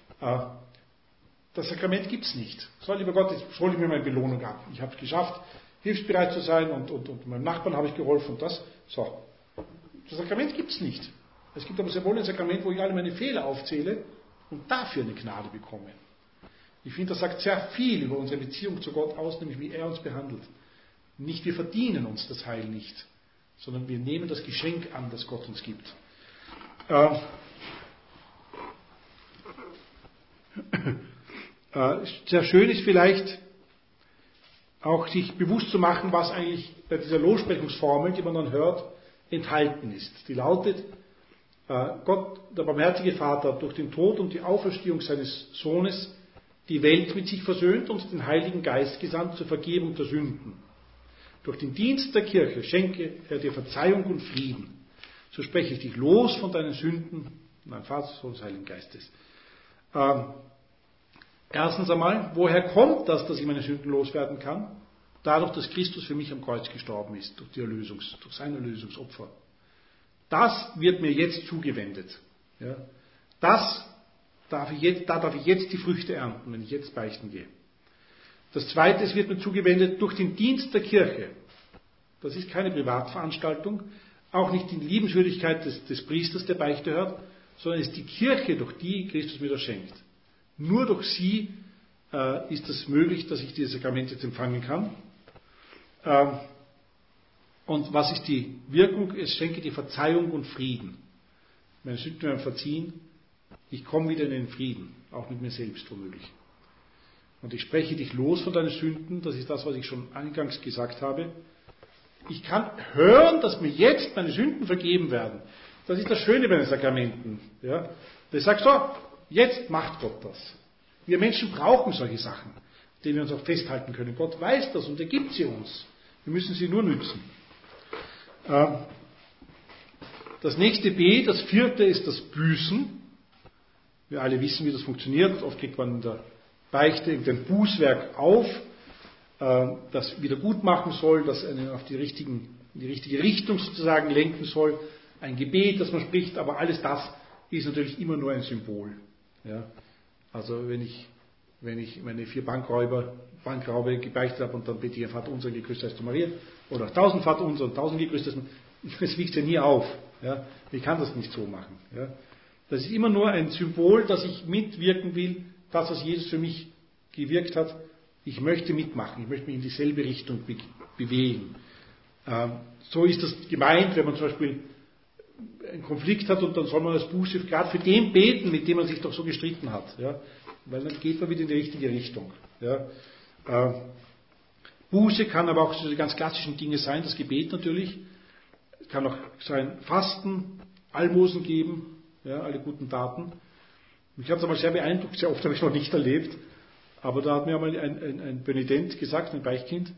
Das Sakrament gibt es nicht. So, lieber Gott, jetzt hole ich mir meine Belohnung ab. Ich habe es geschafft, hilfsbereit zu sein und, und, und meinem Nachbarn habe ich geholfen und das. So. Das Sakrament gibt es nicht. Es gibt aber sehr wohl ein Sakrament, wo ich alle meine Fehler aufzähle und dafür eine Gnade bekomme. Ich finde, das sagt sehr viel über unsere Beziehung zu Gott aus, nämlich wie er uns behandelt. Nicht wir verdienen uns das Heil nicht, sondern wir nehmen das Geschenk an, das Gott uns gibt. Äh, Sehr schön ist vielleicht auch sich bewusst zu machen, was eigentlich bei dieser Lossprechungsformel, die man dann hört, enthalten ist. Die lautet, Gott, der barmherzige Vater, hat durch den Tod und die Auferstehung seines Sohnes die Welt mit sich versöhnt und den Heiligen Geist gesandt zur Vergebung der Sünden. Durch den Dienst der Kirche schenke er dir Verzeihung und Frieden. So spreche ich dich los von deinen Sünden, mein Vater, Sohn des Heiligen Geistes. Ähm, Erstens einmal, woher kommt das, dass ich meine Sünden loswerden kann? Dadurch, dass Christus für mich am Kreuz gestorben ist, durch, die Erlösungs, durch sein Erlösungsopfer. Das wird mir jetzt zugewendet. Ja, das darf ich jetzt, da darf ich jetzt die Früchte ernten, wenn ich jetzt beichten gehe. Das Zweite, es wird mir zugewendet durch den Dienst der Kirche. Das ist keine Privatveranstaltung, auch nicht die Liebenswürdigkeit des, des Priesters, der Beichte hört, sondern es ist die Kirche, durch die Christus mir das schenkt. Nur durch sie äh, ist es möglich, dass ich dieses Sakrament jetzt empfangen kann. Ähm, und was ist die Wirkung? Es schenke die Verzeihung und Frieden. Meine Sünden werden verziehen. Ich komme wieder in den Frieden, auch mit mir selbst womöglich. Und ich spreche dich los von deinen Sünden, das ist das, was ich schon eingangs gesagt habe. Ich kann hören, dass mir jetzt meine Sünden vergeben werden. Das ist das Schöne bei den Sakramenten. Ja? Der sagt so, jetzt macht Gott das. Wir Menschen brauchen solche Sachen, denen wir uns auch festhalten können. Gott weiß das und er gibt sie uns. Wir müssen sie nur nützen. Das nächste B, das vierte, ist das Büßen. Wir alle wissen, wie das funktioniert. Oft kriegt man in der Beichte irgendein Bußwerk auf, das wieder gut machen soll, das einen auf die, richtigen, in die richtige Richtung sozusagen lenken soll. Ein Gebet, das man spricht, aber alles das ist natürlich immer nur ein Symbol. Ja? Also wenn ich, wenn ich meine vier Bankräuber, Bankraube gebeichtet habe und dann bete ich ein Vater unser, gegrüßt seist du Maria, oder tausend Vater unser und tausend gegrüßt seist du Maria, das wiegt ja nie auf. Ja? Ich kann das nicht so machen. Ja? Das ist immer nur ein Symbol, dass ich mitwirken will, das, was Jesus für mich gewirkt hat. Ich möchte mitmachen, ich möchte mich in dieselbe Richtung be- bewegen. Ähm, so ist das gemeint, wenn man zum Beispiel einen Konflikt hat und dann soll man als Buße gerade für den beten, mit dem man sich doch so gestritten hat. Ja? Weil dann geht man wieder in die richtige Richtung. Ja? Ähm, Buße kann aber auch so die ganz klassischen Dinge sein, das Gebet natürlich. Es kann auch sein Fasten, Almosen geben, ja, alle guten Taten. Mich hat es einmal sehr beeindruckt, sehr oft habe ich noch nicht erlebt, aber da hat mir einmal ein, ein, ein Penitent gesagt, ein Beichtkind,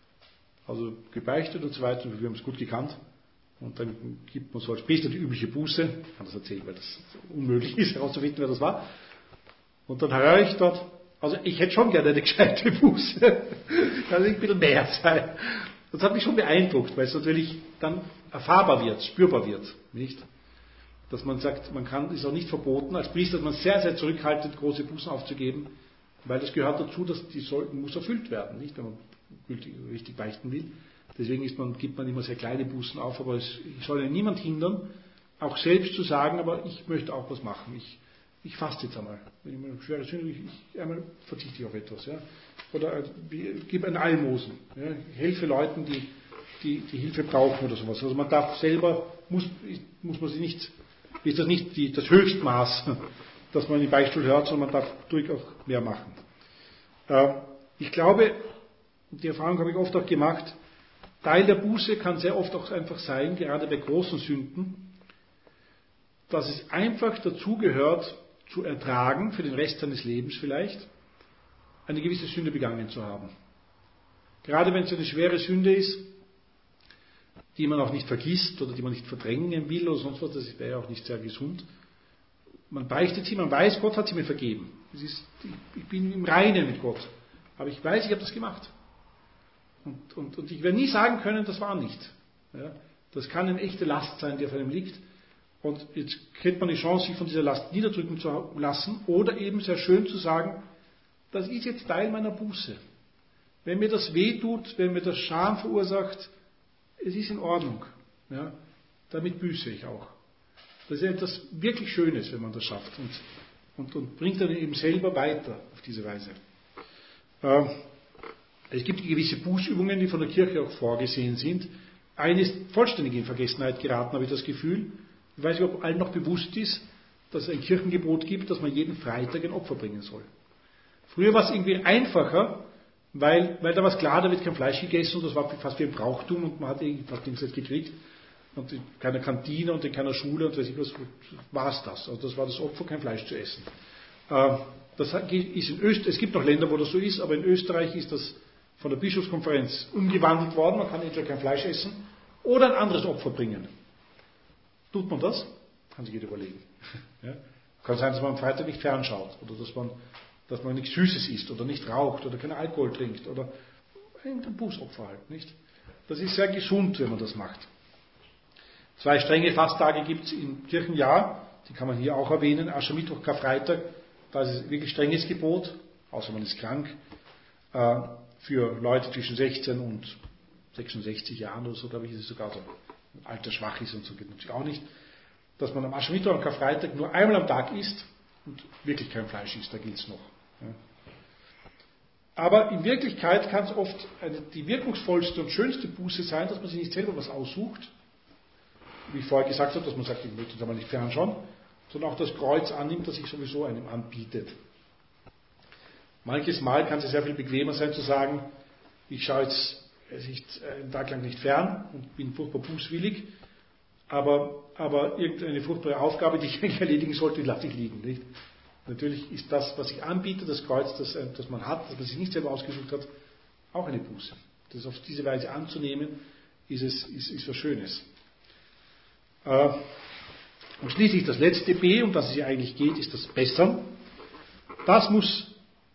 also gebeichtet und so weiter, wir haben es gut gekannt, und dann gibt man so als Priester die übliche Buße, ich kann das erzählen, weil das unmöglich ist herauszufinden, wer das war, und dann höre ich dort, also ich hätte schon gerne eine gescheite Buße, kann ein bisschen mehr sein. Das hat mich schon beeindruckt, weil es natürlich dann erfahrbar wird, spürbar wird, nicht? Dass man sagt, man kann, ist auch nicht verboten, als Priester ist man sehr, sehr zurückhaltend, große Bußen aufzugeben, weil das gehört dazu, dass die sollten, muss erfüllt werden, nicht, wenn man richtig beichten will. Deswegen ist man, gibt man immer sehr kleine Bußen auf, aber es soll ja niemand hindern, auch selbst zu sagen, aber ich möchte auch was machen. Ich, ich faste jetzt einmal. Wenn ich eine schwere Sünde, ich, ich, einmal verzichte ich auf etwas. Ja. Oder äh, gebe ein Almosen. Ja. Ich helfe Leuten, die, die, die Hilfe brauchen oder sowas. Also man darf selber, muss, muss man sich nicht, ist das nicht die, das Höchstmaß, dass man im Beichtstuhl hört, sondern man darf durchaus mehr machen. Äh, ich glaube, die Erfahrung habe ich oft auch gemacht, Teil der Buße kann sehr oft auch einfach sein, gerade bei großen Sünden, dass es einfach dazugehört, zu ertragen, für den Rest seines Lebens vielleicht, eine gewisse Sünde begangen zu haben. Gerade wenn es eine schwere Sünde ist, die man auch nicht vergisst oder die man nicht verdrängen will oder sonst was, das wäre ja auch nicht sehr gesund. Man beichtet sie, man weiß, Gott hat sie mir vergeben. Das ist, ich bin im Reinen mit Gott. Aber ich weiß, ich habe das gemacht. Und, und, und ich werde nie sagen können, das war nicht. Ja, das kann eine echte Last sein, die auf einem liegt. Und jetzt kriegt man die Chance, sich von dieser Last niederdrücken zu lassen oder eben sehr schön zu sagen, das ist jetzt Teil meiner Buße. Wenn mir das weh tut, wenn mir das Scham verursacht, es ist in Ordnung. Ja, damit büße ich auch. Das ist etwas wirklich Schönes, wenn man das schafft und, und, und bringt dann eben selber weiter auf diese Weise. Äh, es gibt gewisse Bußübungen, die von der Kirche auch vorgesehen sind. Eine ist vollständig in Vergessenheit geraten, habe ich das Gefühl. Ich weiß nicht, ob allen noch bewusst ist, dass es ein Kirchengebot gibt, dass man jeden Freitag ein Opfer bringen soll. Früher war es irgendwie einfacher, weil, weil da war es klar, da wird kein Fleisch gegessen und das war fast wie ein Brauchtum und man hat irgendwas nicht gekriegt. Und in keiner Kantine und in keiner Schule und weiß ich was, war es das. Also das war das Opfer, kein Fleisch zu essen. Das ist in Österreich, es gibt noch Länder, wo das so ist, aber in Österreich ist das von der Bischofskonferenz umgewandelt worden. Man kann entweder kein Fleisch essen oder ein anderes Opfer bringen. Tut man das? Kann sich jeder überlegen. Ja? Kann sein, dass man am Freitag nicht fernschaut oder dass man, dass man nichts Süßes isst oder nicht raucht oder keinen Alkohol trinkt oder irgendein Bußopfer halt, nicht? Das ist sehr gesund, wenn man das macht. Zwei strenge Fasttage gibt es im Kirchenjahr, die kann man hier auch erwähnen, Aschermittwoch, Karfreitag, da ist es wirklich strenges Gebot, außer man ist krank. äh, für Leute zwischen sechzehn und sechsundsechzig Jahren oder so, glaube ich, ist es sogar so, altersschwach ist und so geht natürlich auch nicht, dass man am Aschermittwoch und Karfreitag nur einmal am Tag isst und wirklich kein Fleisch isst, da gilt es noch. Ja. Aber in Wirklichkeit kann es oft eine, die wirkungsvollste und schönste Buße sein, dass man sich nicht selber was aussucht, wie ich vorher gesagt habe, dass man sagt, ich möchte da mal nicht fernschauen, sondern auch das Kreuz annimmt, das sich sowieso einem anbietet. Manches Mal kann es sehr viel bequemer sein zu sagen, ich schaue jetzt einen Tag lang nicht fern und bin furchtbar bußwillig, aber, aber irgendeine furchtbare Aufgabe, die ich eigentlich erledigen sollte, die lasse ich liegen. Nicht? Natürlich ist das, was sich anbietet, das Kreuz, das, das man hat, das man sich nicht selber ausgesucht hat, auch eine Buße. Das auf diese Weise anzunehmen, ist, es, ist, ist was Schönes. Äh, und schließlich das letzte B, um das es hier eigentlich geht, ist das Bessern. Das muss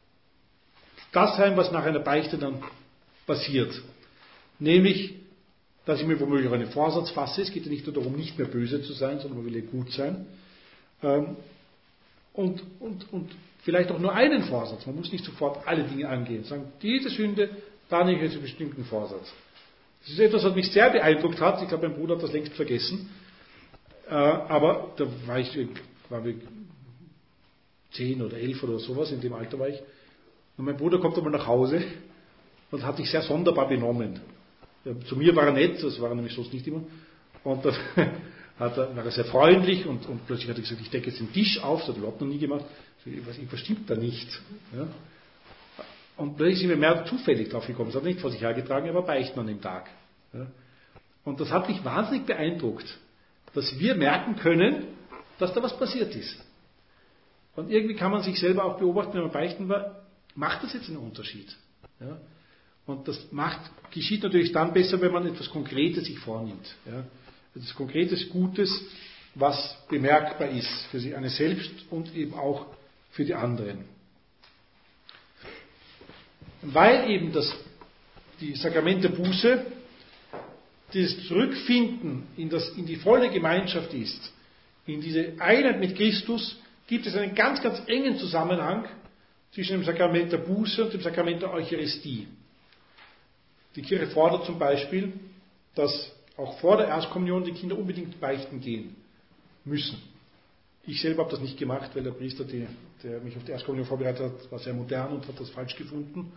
das sein, was nach einer Beichte dann passiert. Nämlich, dass ich mir womöglich auch einen Vorsatz fasse. Es geht ja nicht nur darum, nicht mehr böse zu sein, sondern man will ja gut sein. Ähm, und, und, und vielleicht auch nur einen Vorsatz. Man muss nicht sofort alle Dinge angehen. Sagen, diese Sünde, da nehme ich jetzt einen bestimmten Vorsatz. Das ist etwas, was mich sehr beeindruckt hat. Ich glaube, mein Bruder hat das längst vergessen. Äh, aber da war ich, war ich zehn oder elf oder sowas, in dem Alter war ich. Und mein Bruder kommt einmal nach Hause und hat sich sehr sonderbar benommen. Ja, zu mir war er nett, das war er nämlich sonst nicht immer. Und dann hat er, war er sehr freundlich und, und plötzlich hat er gesagt, ich decke jetzt den Tisch auf, das hat er überhaupt noch nie gemacht. Ich weiß nicht, was stimmt da nicht? Ja. Und plötzlich sind wir mehr zufällig drauf gekommen, das hat er nicht vor sich hergetragen, er war beichten an dem Tag. Ja. Und das hat mich wahnsinnig beeindruckt, dass wir merken können, dass da was passiert ist. Und irgendwie kann man sich selber auch beobachten, wenn man beichten war, macht das jetzt einen Unterschied? Ja. Und das macht, geschieht natürlich dann besser, wenn man etwas Konkretes sich vornimmt. Ja. Etwas Konkretes, Gutes, was bemerkbar ist für sich eine selbst und eben auch für die anderen. Weil eben das, die Sakrament der Buße, dieses Zurückfinden in, das, in die volle Gemeinschaft ist, in diese Einheit mit Christus, gibt es einen ganz, ganz engen Zusammenhang zwischen dem Sakrament der Buße und dem Sakrament der Eucharistie. Die Kirche fordert zum Beispiel, dass auch vor der Erstkommunion die Kinder unbedingt beichten gehen müssen. Ich selber habe das nicht gemacht, weil der Priester, der, der mich auf die Erstkommunion vorbereitet hat, war sehr modern und hat das falsch gefunden.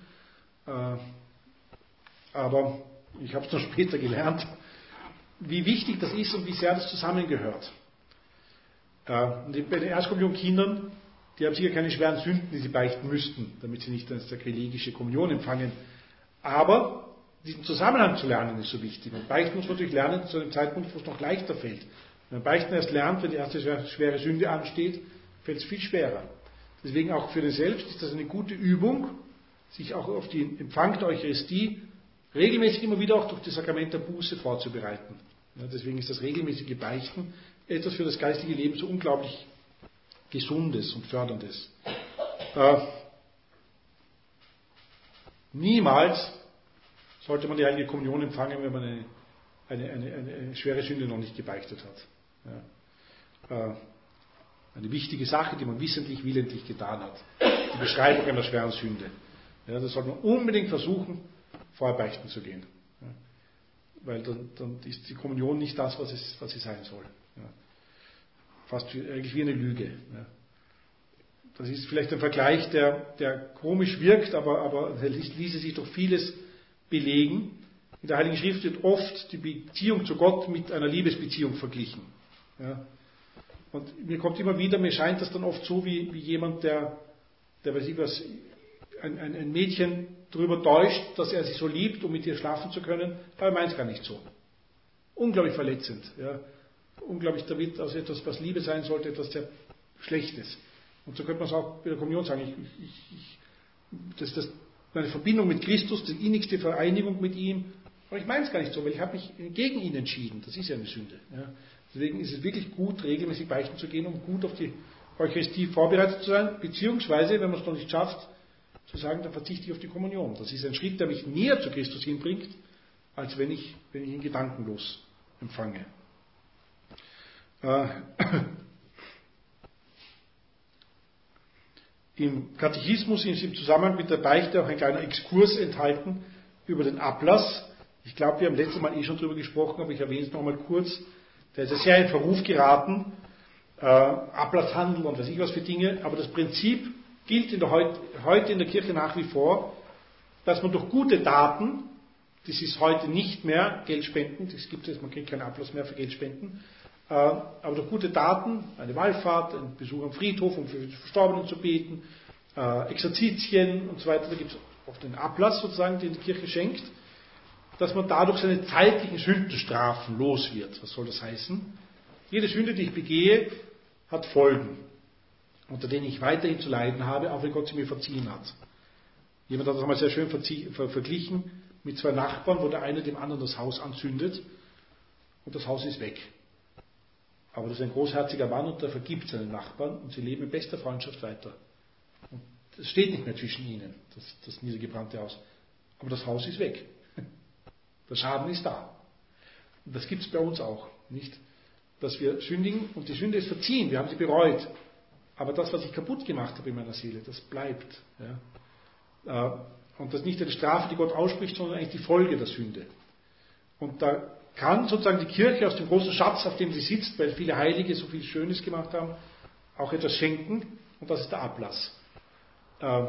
Aber ich habe es dann später gelernt, wie wichtig das ist und wie sehr das zusammengehört. Und bei den Erstkommunion-Kindern, die haben sicher keine schweren Sünden, die sie beichten müssten, damit sie nicht eine sakrilegische Kommunion empfangen. Aber diesen Zusammenhang zu lernen ist so wichtig. Und Beichten muss man natürlich lernen zu einem Zeitpunkt, wo es noch leichter fällt. Wenn man Beichten erst lernt, wenn die erste schwere Sünde ansteht, fällt es viel schwerer. Deswegen auch für den Selbst ist das eine gute Übung, sich auch auf den Empfang der Eucharistie regelmäßig immer wieder auch durch das Sakrament der Buße vorzubereiten. Ja, deswegen ist das regelmäßige Beichten etwas für das geistige Leben so unglaublich Gesundes und Förderndes. Äh, niemals sollte man die Heilige Kommunion empfangen, wenn man eine, eine, eine, eine, eine schwere Sünde noch nicht gebeichtet hat. Ja. Äh, eine wichtige Sache, die man wissentlich, willentlich getan hat. Die Beschreibung einer schweren Sünde. Ja, das sollte man unbedingt versuchen, vorher beichten zu gehen. Ja. Weil dann, dann ist die Kommunion nicht das, was, es, was sie sein soll. Ja. Fast wie, eigentlich wie eine Lüge. Ja. Das ist vielleicht ein Vergleich, der, der komisch wirkt, aber, aber ließe sich durch vieles belegen. In der Heiligen Schrift wird oft die Beziehung zu Gott mit einer Liebesbeziehung verglichen. Ja. Und mir kommt immer wieder, mir scheint das dann oft so wie, wie jemand, der, der weiß ich was, ein, ein, ein Mädchen darüber täuscht, dass er sie so liebt, um mit ihr schlafen zu können, aber er meint es gar nicht so. Unglaublich verletzend. Ja. Unglaublich, da wird aus etwas, was Liebe sein sollte, etwas sehr Schlechtes. Und so könnte man es auch bei der Kommunion sagen. Ich, ich, ich, das, das, meine Verbindung mit Christus, die innigste Vereinigung mit ihm, aber ich meine es gar nicht so, weil ich habe mich gegen ihn entschieden. Das ist ja eine Sünde. Ja. Deswegen ist es wirklich gut, regelmäßig beichten zu gehen, um gut auf die Eucharistie vorbereitet zu sein, beziehungsweise, wenn man es noch nicht schafft, zu sagen, dann verzichte ich auf die Kommunion. Das ist ein Schritt, der mich näher zu Christus hinbringt, als wenn ich, wenn ich ihn gedankenlos empfange. Im Katechismus ist im Zusammenhang mit der Beichte auch ein kleiner Exkurs enthalten über den Ablass. Ich glaube, wir haben letztes Mal eh schon darüber gesprochen, aber ich erwähne es nochmal kurz. Der ist ja sehr in Verruf geraten, äh, Ablasshandel und weiß ich was für Dinge, aber das Prinzip gilt in der Heut, heute in der Kirche nach wie vor, dass man durch gute Taten, das ist heute nicht mehr Geldspenden, das gibt es, man kriegt keinen Ablass mehr für Geldspenden, äh, aber durch gute Taten, eine Wallfahrt, ein Besuch am Friedhof, um für die Verstorbenen zu beten, äh, Exerzitien und so weiter, da gibt es oft einen Ablass sozusagen, den die Kirche schenkt, dass man dadurch seine zeitlichen Sündenstrafen los wird. Was soll das heißen? Jede Sünde, die ich begehe, hat Folgen, unter denen ich weiterhin zu leiden habe, auch wenn Gott sie mir verziehen hat. Jemand hat das einmal sehr schön ver- verglichen mit zwei Nachbarn, wo der eine dem anderen das Haus anzündet und das Haus ist weg. Aber das ist ein großherziger Mann und der vergibt seinen Nachbarn und sie leben in bester Freundschaft weiter. Und es steht nicht mehr zwischen ihnen, das, das niedergebrannte Haus. Aber das Haus ist weg. Der Schaden ist da. Und das gibt es bei uns auch, nicht? Dass wir sündigen und die Sünde ist verziehen, wir haben sie bereut. Aber das, was ich kaputt gemacht habe in meiner Seele, das bleibt. Ja? Und das ist nicht eine Strafe, die Gott ausspricht, sondern eigentlich die Folge der Sünde. Und da kann sozusagen die Kirche aus dem großen Schatz, auf dem sie sitzt, weil viele Heilige so viel Schönes gemacht haben, auch etwas schenken. Und das ist der Ablass. Äh,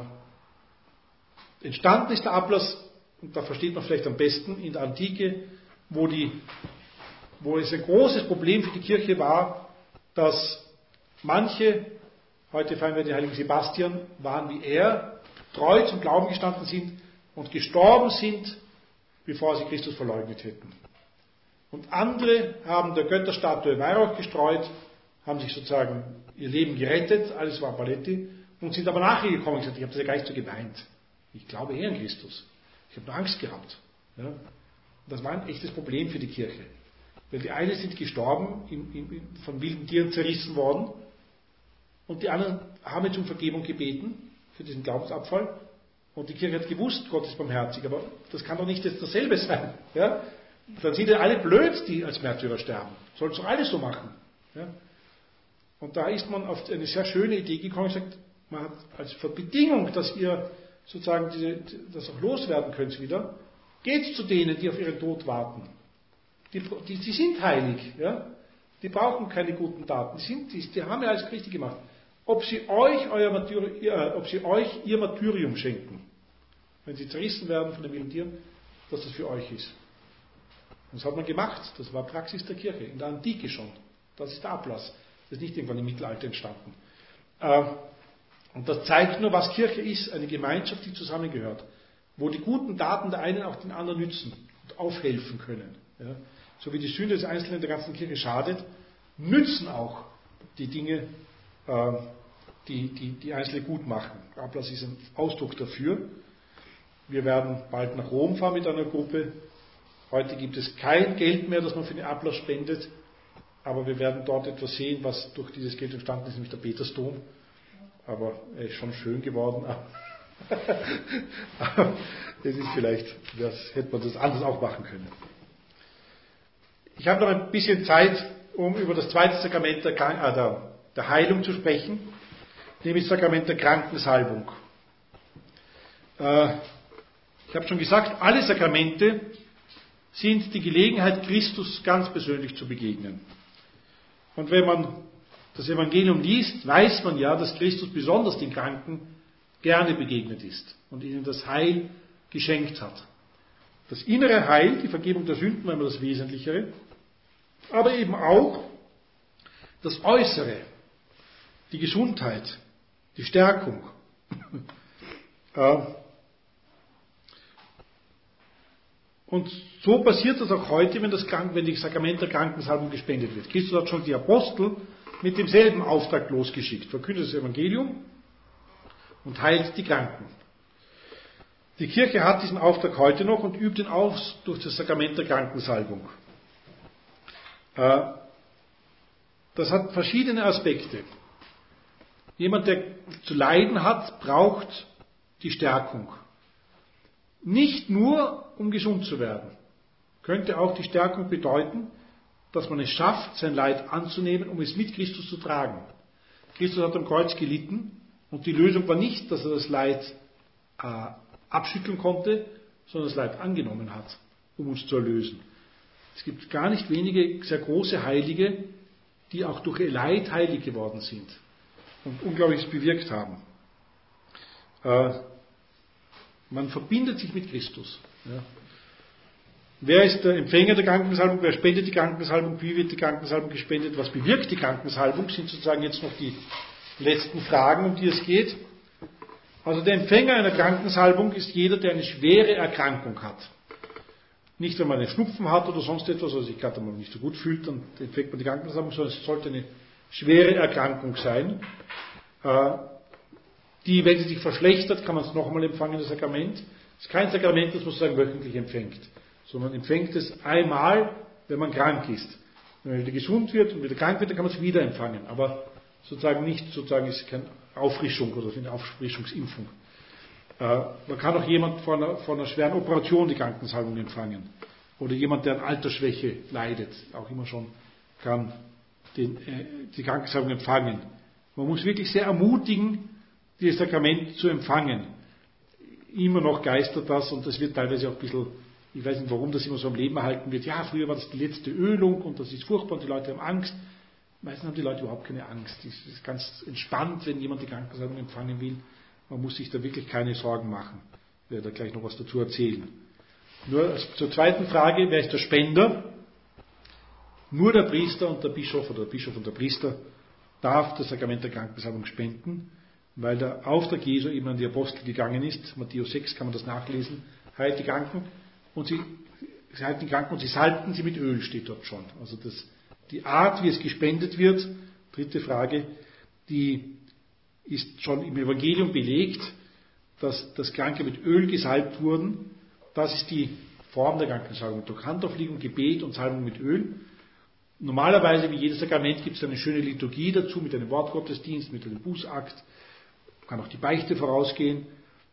entstanden ist der Ablass, und da versteht man vielleicht am besten, in der Antike, wo, die, wo es ein großes Problem für die Kirche war, dass manche, heute feiern wir den heiligen Sebastian, waren wie er, treu zum Glauben gestanden sind und gestorben sind, bevor sie Christus verleugnet hätten. Und andere haben der Götterstatue Weihrauch gestreut, haben sich sozusagen ihr Leben gerettet, alles war Paletti, und sind aber nachher gekommen und gesagt, ich habe das ja gar nicht so gemeint. Ich glaube eher an Christus. Ich habe nur Angst gehabt. Ja. Das war ein echtes Problem für die Kirche. Weil die einen sind gestorben, in, in, von wilden Tieren zerrissen worden, und die anderen haben jetzt um Vergebung gebeten für diesen Glaubensabfall. Und die Kirche hat gewusst, Gott ist barmherzig, aber das kann doch nicht jetzt dasselbe sein. Ja. Dann sind ja alle blöd, die als Märtyrer sterben. Sollen es doch alle so machen. Ja. Und da ist man auf eine sehr schöne Idee gekommen und gesagt, man hat als Bedingung, dass ihr sozusagen diese, das auch loswerden könnt wieder, geht zu denen, die auf ihren Tod warten. Die, die, die sind heilig, ja? Die brauchen keine guten Taten, die, sind, die, die haben ja alles richtig gemacht. Ob sie, euch euer Martyr, ihr, ob sie euch ihr Martyrium schenken, wenn sie zerrissen werden von den wilden Tieren, dass das für euch ist. Und das hat man gemacht, das war Praxis der Kirche, in der Antike schon. Das ist der Ablass, das ist nicht irgendwann im Mittelalter entstanden. Äh, Und das zeigt nur, was Kirche ist, eine Gemeinschaft, die zusammengehört, wo die guten Taten der einen auch den anderen nützen und aufhelfen können. Ja. So wie die Sünde des Einzelnen der ganzen Kirche schadet, nützen auch die Dinge, äh, die, die die Einzelne gut machen. Ablass ist ein Ausdruck dafür. Wir werden bald nach Rom fahren mit einer Gruppe. Heute gibt es kein Geld mehr, das man für den Ablass spendet, aber wir werden dort etwas sehen, was durch dieses Geld entstanden ist, nämlich der Petersdom. Aber er ist schon schön geworden. Das ist vielleicht, das hätte man das anders auch machen können. Ich habe noch ein bisschen Zeit, um über das zweite Sakrament der, äh, der, der Heilung zu sprechen, nämlich das Sakrament der Krankensalbung. Äh, ich habe schon gesagt, alle Sakramente sind die Gelegenheit, Christus ganz persönlich zu begegnen. Und wenn man das Evangelium liest, weiß man ja, dass Christus besonders den Kranken gerne begegnet ist und ihnen das Heil geschenkt hat. Das innere Heil, die Vergebung der Sünden, war immer das Wesentlichere, aber eben auch das Äußere, die Gesundheit, die Stärkung. Und so passiert das auch heute, wenn das, wenn das Sakrament der Krankensalbung gespendet wird. Christus hat schon die Apostel mit demselben Auftrag losgeschickt. Verkündet das Evangelium und heilt die Kranken. Die Kirche hat diesen Auftrag heute noch und übt ihn aus durch das Sakrament der Krankensalbung. Das hat verschiedene Aspekte. Jemand, der zu leiden hat, braucht die Stärkung. Nicht nur, um gesund zu werden. Könnte auch die Stärkung bedeuten, dass man es schafft, sein Leid anzunehmen, um es mit Christus zu tragen. Christus hat am Kreuz gelitten Und die Lösung war nicht, dass er das Leid äh, abschütteln konnte, sondern das Leid angenommen hat, um uns zu erlösen. Es gibt gar nicht wenige sehr große Heilige, die auch durch ihr Leid heilig geworden sind und Unglaubliches bewirkt haben. Äh, man verbindet sich mit Christus. Ja. Wer ist der Empfänger der Krankensalbung? Wer spendet die Krankensalbung? Wie wird die Krankensalbung gespendet? Was bewirkt die Krankensalbung? Sind sozusagen jetzt noch die letzten Fragen, um die es geht. Also der Empfänger einer Krankensalbung ist jeder, der eine schwere Erkrankung hat. Nicht, wenn man einen Schnupfen hat oder sonst etwas, also sich gerade mal nicht so gut fühlt, dann empfängt man die Krankensalbung, sondern es sollte eine schwere Erkrankung sein. Die, wenn sie sich verschlechtert, kann man es nochmal empfangen, das Sakrament. Es ist kein Sakrament, das man sozusagen wöchentlich empfängt, sondern man empfängt es einmal, wenn man krank ist. Wenn man wieder gesund wird und wieder krank wird, dann kann man es wieder empfangen. Aber sozusagen nicht, sozusagen ist keine Auffrischung oder eine Auffrischungsimpfung. Man kann auch jemand vor einer, vor einer schweren Operation die Krankensalbung empfangen. Oder jemand, der an Altersschwäche leidet, auch immer schon, kann den, äh, die Krankensalbung empfangen. Man muss wirklich sehr ermutigen, dieses Sakrament zu empfangen. Immer noch geistert das und das wird teilweise auch ein bisschen, ich weiß nicht, warum das immer so am Leben erhalten wird. Ja, früher war das die letzte Ölung und das ist furchtbar und die Leute haben Angst. Meistens haben die Leute überhaupt keine Angst. Es ist ganz entspannt, wenn jemand die Krankensalbung empfangen will. Man muss sich da wirklich keine Sorgen machen. Ich werde da gleich noch was dazu erzählen. Nur zur zweiten Frage, wer ist der Spender? Nur der Priester und der Bischof oder der Bischof und der Priester darf das Sakrament der Krankensalbung spenden, weil der Auftrag Jesu eben an die Apostel gegangen ist. Matthäus sechs kann man das nachlesen. Heilt die Kranken und sie, sie halten die Kranken und sie salben sie mit Öl, steht dort schon. Also das, die Art, wie es gespendet wird, dritte Frage, die ist schon im Evangelium belegt, dass, dass Kranke mit Öl gesalbt wurden. Das ist die Form der Krankensalbung. Durch Handauflegung, Gebet und Salbung mit Öl. Normalerweise, wie jedes Sakrament, gibt es eine schöne Liturgie dazu, mit einem Wortgottesdienst, mit einem Bußakt. Kann auch die Beichte vorausgehen,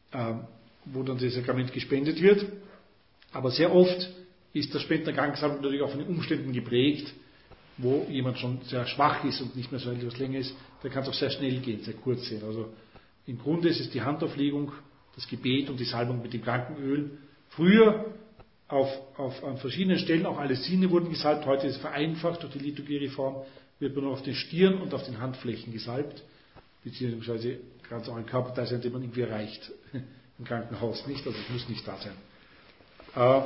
wo dann das Sakrament gespendet wird. Aber sehr oft ist das Spenden der Krankensalbung natürlich auch von den Umständen geprägt, wo jemand schon sehr schwach ist und nicht mehr so etwas länger ist, da kann es auch sehr schnell gehen, sehr kurz sein. Also im Grunde ist es die Handauflegung, das Gebet und die Salbung mit dem Krankenöl. Früher auf, auf, an verschiedenen Stellen auch alle Sinne wurden gesalbt, heute ist es vereinfacht durch die Liturgiereform, wird man nur auf den Stirn und auf den Handflächen gesalbt, beziehungsweise ganz auch ein Körperteil sein, den man irgendwie erreicht im Krankenhaus nicht, also es muss nicht da sein. Äh,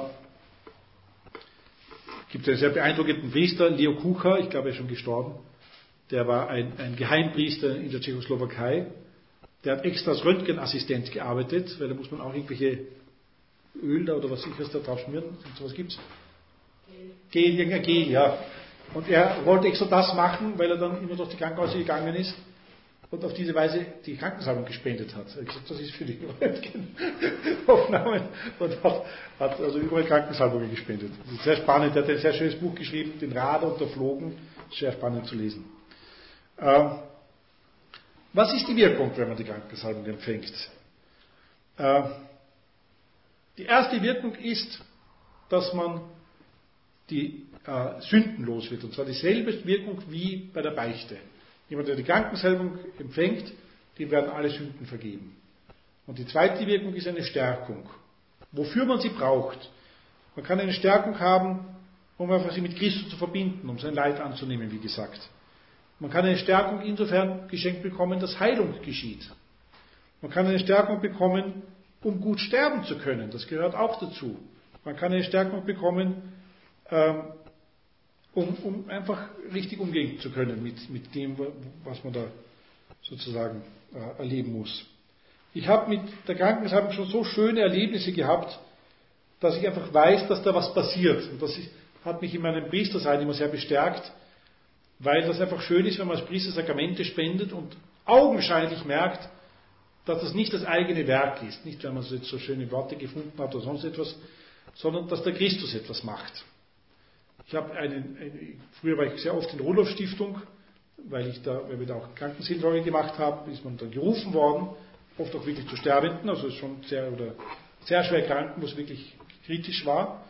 gibt einen sehr beeindruckenden Priester, Leo Kucha, ich glaube, er ist schon gestorben. Der war ein, ein Geheimpriester in der Tschechoslowakei. Der hat extra als Röntgenassistent gearbeitet, weil da muss man auch irgendwelche Öl da oder was ich was da drauf schmieren. So was gibt's? Gel, irgendein Gel, ja. Und er wollte extra das machen, weil er dann immer durch die Krankenhäuser gegangen ist und auf diese Weise die Krankensalbung gespendet hat. Er hat gesagt, das ist für die Röntgenaufnahmen und hat, hat also überall Krankensalbungen gespendet. Das ist sehr spannend. Er hat ein sehr schönes Buch geschrieben, Den Radar und der Flogen. Sehr spannend zu lesen. Ähm, was ist die Wirkung, wenn man die Krankensalbung empfängt? Ähm, die erste Wirkung ist, dass man die äh, Sünden los wird. Und zwar dieselbe Wirkung wie bei der Beichte. Jemand, der die Krankensalbung empfängt, dem werden alle Sünden vergeben. Und die zweite Wirkung ist eine Stärkung. Wofür man sie braucht. Man kann eine Stärkung haben, um einfach sie mit Christus zu verbinden, um sein Leid anzunehmen, wie gesagt. Man kann eine Stärkung insofern geschenkt bekommen, dass Heilung geschieht. Man kann eine Stärkung bekommen, um gut sterben zu können. Das gehört auch dazu. Man kann eine Stärkung bekommen, ähm, um, um einfach richtig umgehen zu können mit, mit dem, was man da sozusagen äh, erleben muss. Ich habe mit der Krankensalbung schon so schöne Erlebnisse gehabt, dass ich einfach weiß, dass da was passiert. Und das ist, hat mich in meinem Priestersein immer sehr bestärkt, weil das einfach schön ist, wenn man als Priester Sakramente spendet und augenscheinlich merkt, dass das nicht das eigene Werk ist. Nicht, weil man so jetzt so schöne Worte gefunden hat oder sonst etwas, sondern dass der Christus etwas macht. Ich habe einen, einen, früher war ich sehr oft in der Rudolf-Stiftung, weil ich da, weil wir da auch Krankenseelsorge gemacht haben, ist man dann gerufen worden, oft auch wirklich zu Sterbenden, also schon sehr, oder sehr schwer Kranken, wo es wirklich kritisch war.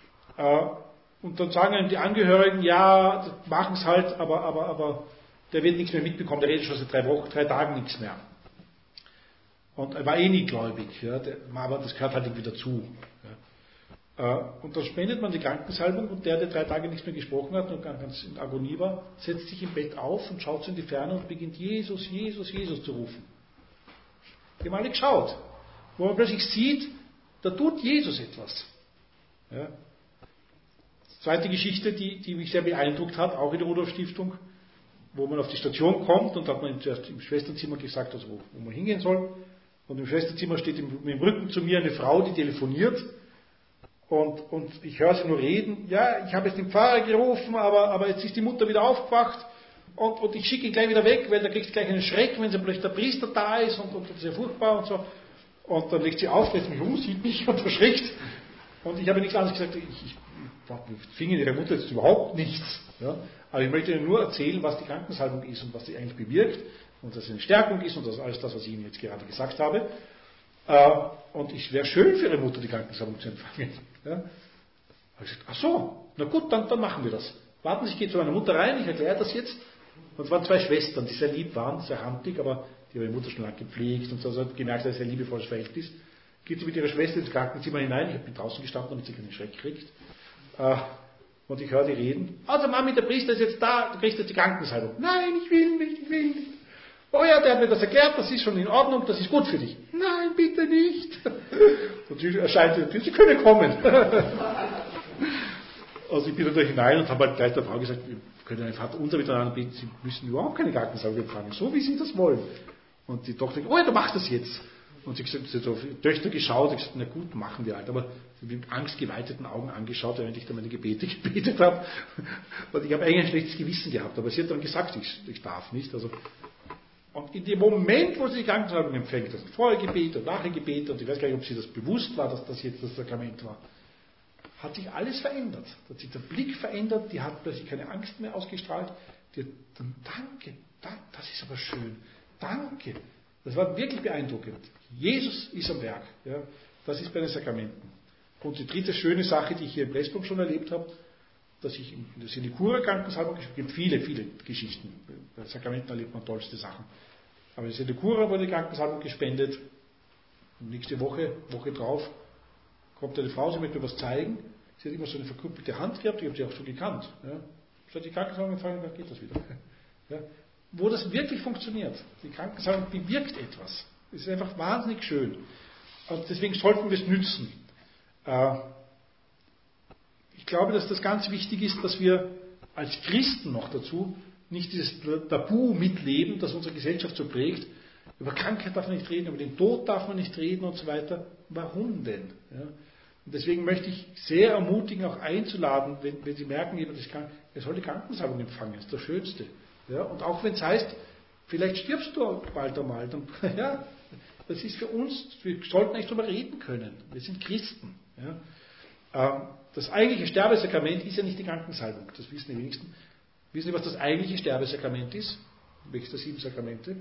Und dann sagen einem die Angehörigen, ja, machen es halt, aber, aber, aber der wird nichts mehr mitbekommen, der redet schon seit drei Wochen, drei Tagen nichts mehr. Und er war eh nie gläubig, ja, der, aber das gehört halt irgendwie dazu. Ja. Und dann spendet man die Krankensalbung und der, der drei Tage nichts mehr gesprochen hat und ganz in Agonie war, setzt sich im Bett auf und schaut so in die Ferne und beginnt Jesus, Jesus, Jesus zu rufen. Die haben alle geschaut, wo man plötzlich sieht, da tut Jesus etwas. Ja. Zweite Geschichte, die, die mich sehr beeindruckt hat, auch in der Rudolf-Stiftung, wo man auf die Station kommt und da hat man zuerst im Schwesternzimmer gesagt, also wo, wo man hingehen soll. Und im Schwesternzimmer steht im, mit dem Rücken zu mir eine Frau, die telefoniert. Und, und ich höre sie nur reden. Ja, ich habe jetzt den Pfarrer gerufen, aber, aber jetzt ist die Mutter wieder aufgewacht. Und, und ich schicke ihn gleich wieder weg, weil da kriegt gleich einen Schreck, wenn plötzlich der Priester da ist. Und, und das ist ja furchtbar und so. Und dann legt sie auf, dreht mich um, sieht mich und verschreckt. Und ich habe nichts anderes gesagt. Ich, ich, ich fing in ihre Mutter jetzt überhaupt nichts. Ja. Aber ich möchte Ihnen nur erzählen, was die Krankensalbung ist und was sie eigentlich bewirkt. Und dass es eine Stärkung ist und das ist alles das, was ich Ihnen jetzt gerade gesagt habe. Und es wäre schön für Ihre Mutter, die Krankensalbung zu empfangen. Ja. Da habe ich gesagt, ach so, na gut, dann, dann machen wir das. Warten Sie, ich gehe zu meiner Mutter rein, ich erkläre das jetzt. Und es waren zwei Schwestern, die sehr lieb waren, sehr handlich, aber die haben ihre Mutter schon lange gepflegt und so, also hat gemerkt, dass es ein sehr liebevolles Verhältnis. Geht sie mit ihrer Schwester ins Krankenzimmer hinein, ich bin draußen gestanden, damit sie keinen Schreck kriegt. Und ich höre die reden. Also Mami, der Priester ist jetzt da, du kriegst jetzt die Krankensalbung. Nein, ich will nicht, ich will nicht. Oh ja, der hat mir das erklärt, das ist schon in Ordnung, das ist gut für dich. Nein, bitte nicht. Und sie erscheint in der Tür, Sie können kommen. Also ich bin da hinein und habe halt gleich der Frau gesagt, wir können einen Vater unser miteinander beten, Sie müssen überhaupt keine Krankensalbung empfangen, so wie Sie das wollen. Und die Tochter sagt, oh ja, du machst das jetzt. Und sie, sie hat auf die Töchter geschaut und gesagt, na gut, machen wir halt. Aber sie hat mit angstgeweiteten Augen angeschaut, während ich da meine Gebete gebetet habe. Und ich habe eigentlich ein schlechtes Gewissen gehabt. Aber sie hat dann gesagt, ich, ich darf nicht. Also, und in dem Moment, wo sie die Krankensalbung empfängt, also vorher Gebet und nachher Gebet, und ich weiß gar nicht, ob sie das bewusst war, dass das jetzt das Sakrament war, hat sich alles verändert. Da hat sich der Blick verändert, die hat plötzlich keine Angst mehr ausgestrahlt. Die hat dann, danke, das ist aber schön, danke. Das war wirklich beeindruckend. Jesus ist am Werk. Ja, das ist bei den Sakramenten. Und die dritte schöne Sache, die ich hier in Pressburg schon erlebt habe, dass ich in der Sinekura Krankensalbung, es gibt viele, viele Geschichten. Bei Sakramenten erlebt man tollste Sachen. Aber in der Sinekura wurde die Krankensalbung gespendet. Und nächste Woche, Woche drauf, kommt eine Frau, sie möchte mir was zeigen. Sie hat immer so eine verkrüppelte Hand gehabt, ich habe sie auch so gekannt. Ja. Sie hat die Krankensalbung empfangen, dann geht das wieder. Ja. Wo das wirklich funktioniert. Die Krankensalbung bewirkt etwas. Es ist einfach wahnsinnig schön. Und deswegen sollten wir es nützen. Ich glaube, dass das ganz wichtig ist, dass wir als Christen noch dazu nicht dieses Tabu mitleben, das unsere Gesellschaft so prägt. Über Krankheit darf man nicht reden, über den Tod darf man nicht reden und so weiter. Warum denn? Ja? Und deswegen möchte ich sehr ermutigen, auch einzuladen, wenn, wenn Sie merken, jemand ist krank, er soll die Krankensalbung empfangen, das ist das Schönste. Ja, und auch wenn es heißt, vielleicht stirbst du bald einmal, dann, ja, das ist für uns, wir sollten nicht darüber reden können. Wir sind Christen. Ja. Das eigentliche Sterbesakrament ist ja nicht die Krankensalbung, das wissen die wenigsten. Wissen Sie, was das eigentliche Sterbesakrament ist? Welches der sieben Sakramente?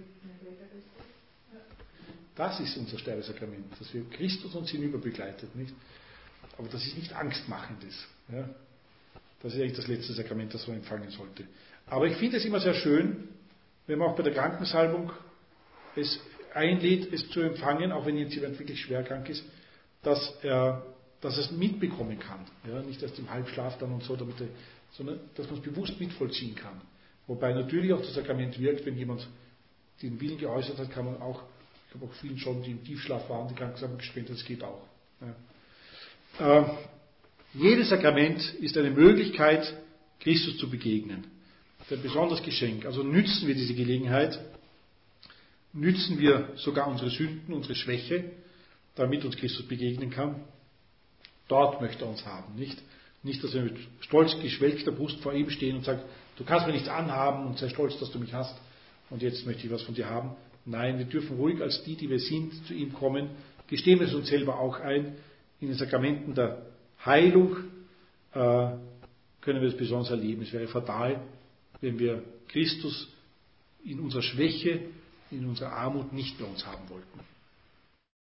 Das ist unser Sterbesakrament, dass wir Christus uns hinüber begleitet, nicht? Aber das ist nicht angstmachendes. Ja. Das ist eigentlich das letzte Sakrament, das man empfangen sollte. Aber ich finde es immer sehr schön, wenn man auch bei der Krankensalbung es einlädt, es zu empfangen, auch wenn jetzt jemand wirklich schwer krank ist, dass er, dass er es mitbekommen kann. Ja, nicht erst im Halbschlaf dann und so, damit er, sondern dass man es bewusst mitvollziehen kann. Wobei natürlich auch das Sakrament wirkt, wenn jemand den Willen geäußert hat, kann man auch, ich habe auch vielen schon, die im Tiefschlaf waren, die Krankensalbung gespendet, das geht auch. Ja. Äh, jedes Sakrament ist eine Möglichkeit, Christus zu begegnen. Ein besonderes Geschenk. Also nützen wir diese Gelegenheit, nützen wir sogar unsere Sünden, unsere Schwäche, damit uns Christus begegnen kann. Dort möchte er uns haben, nicht? Nicht, dass wir mit stolz geschwelgter Brust vor ihm stehen und sagen, du kannst mir nichts anhaben und sei stolz, dass du mich hast und jetzt möchte ich was von dir haben. Nein, wir dürfen ruhig als die, die wir sind, zu ihm kommen, gestehen wir es uns selber auch ein. In den Sakramenten der Heilung äh, können wir es besonders erleben. Es wäre fatal, wenn wir Christus in unserer Schwäche, in unserer Armut nicht bei uns haben wollten.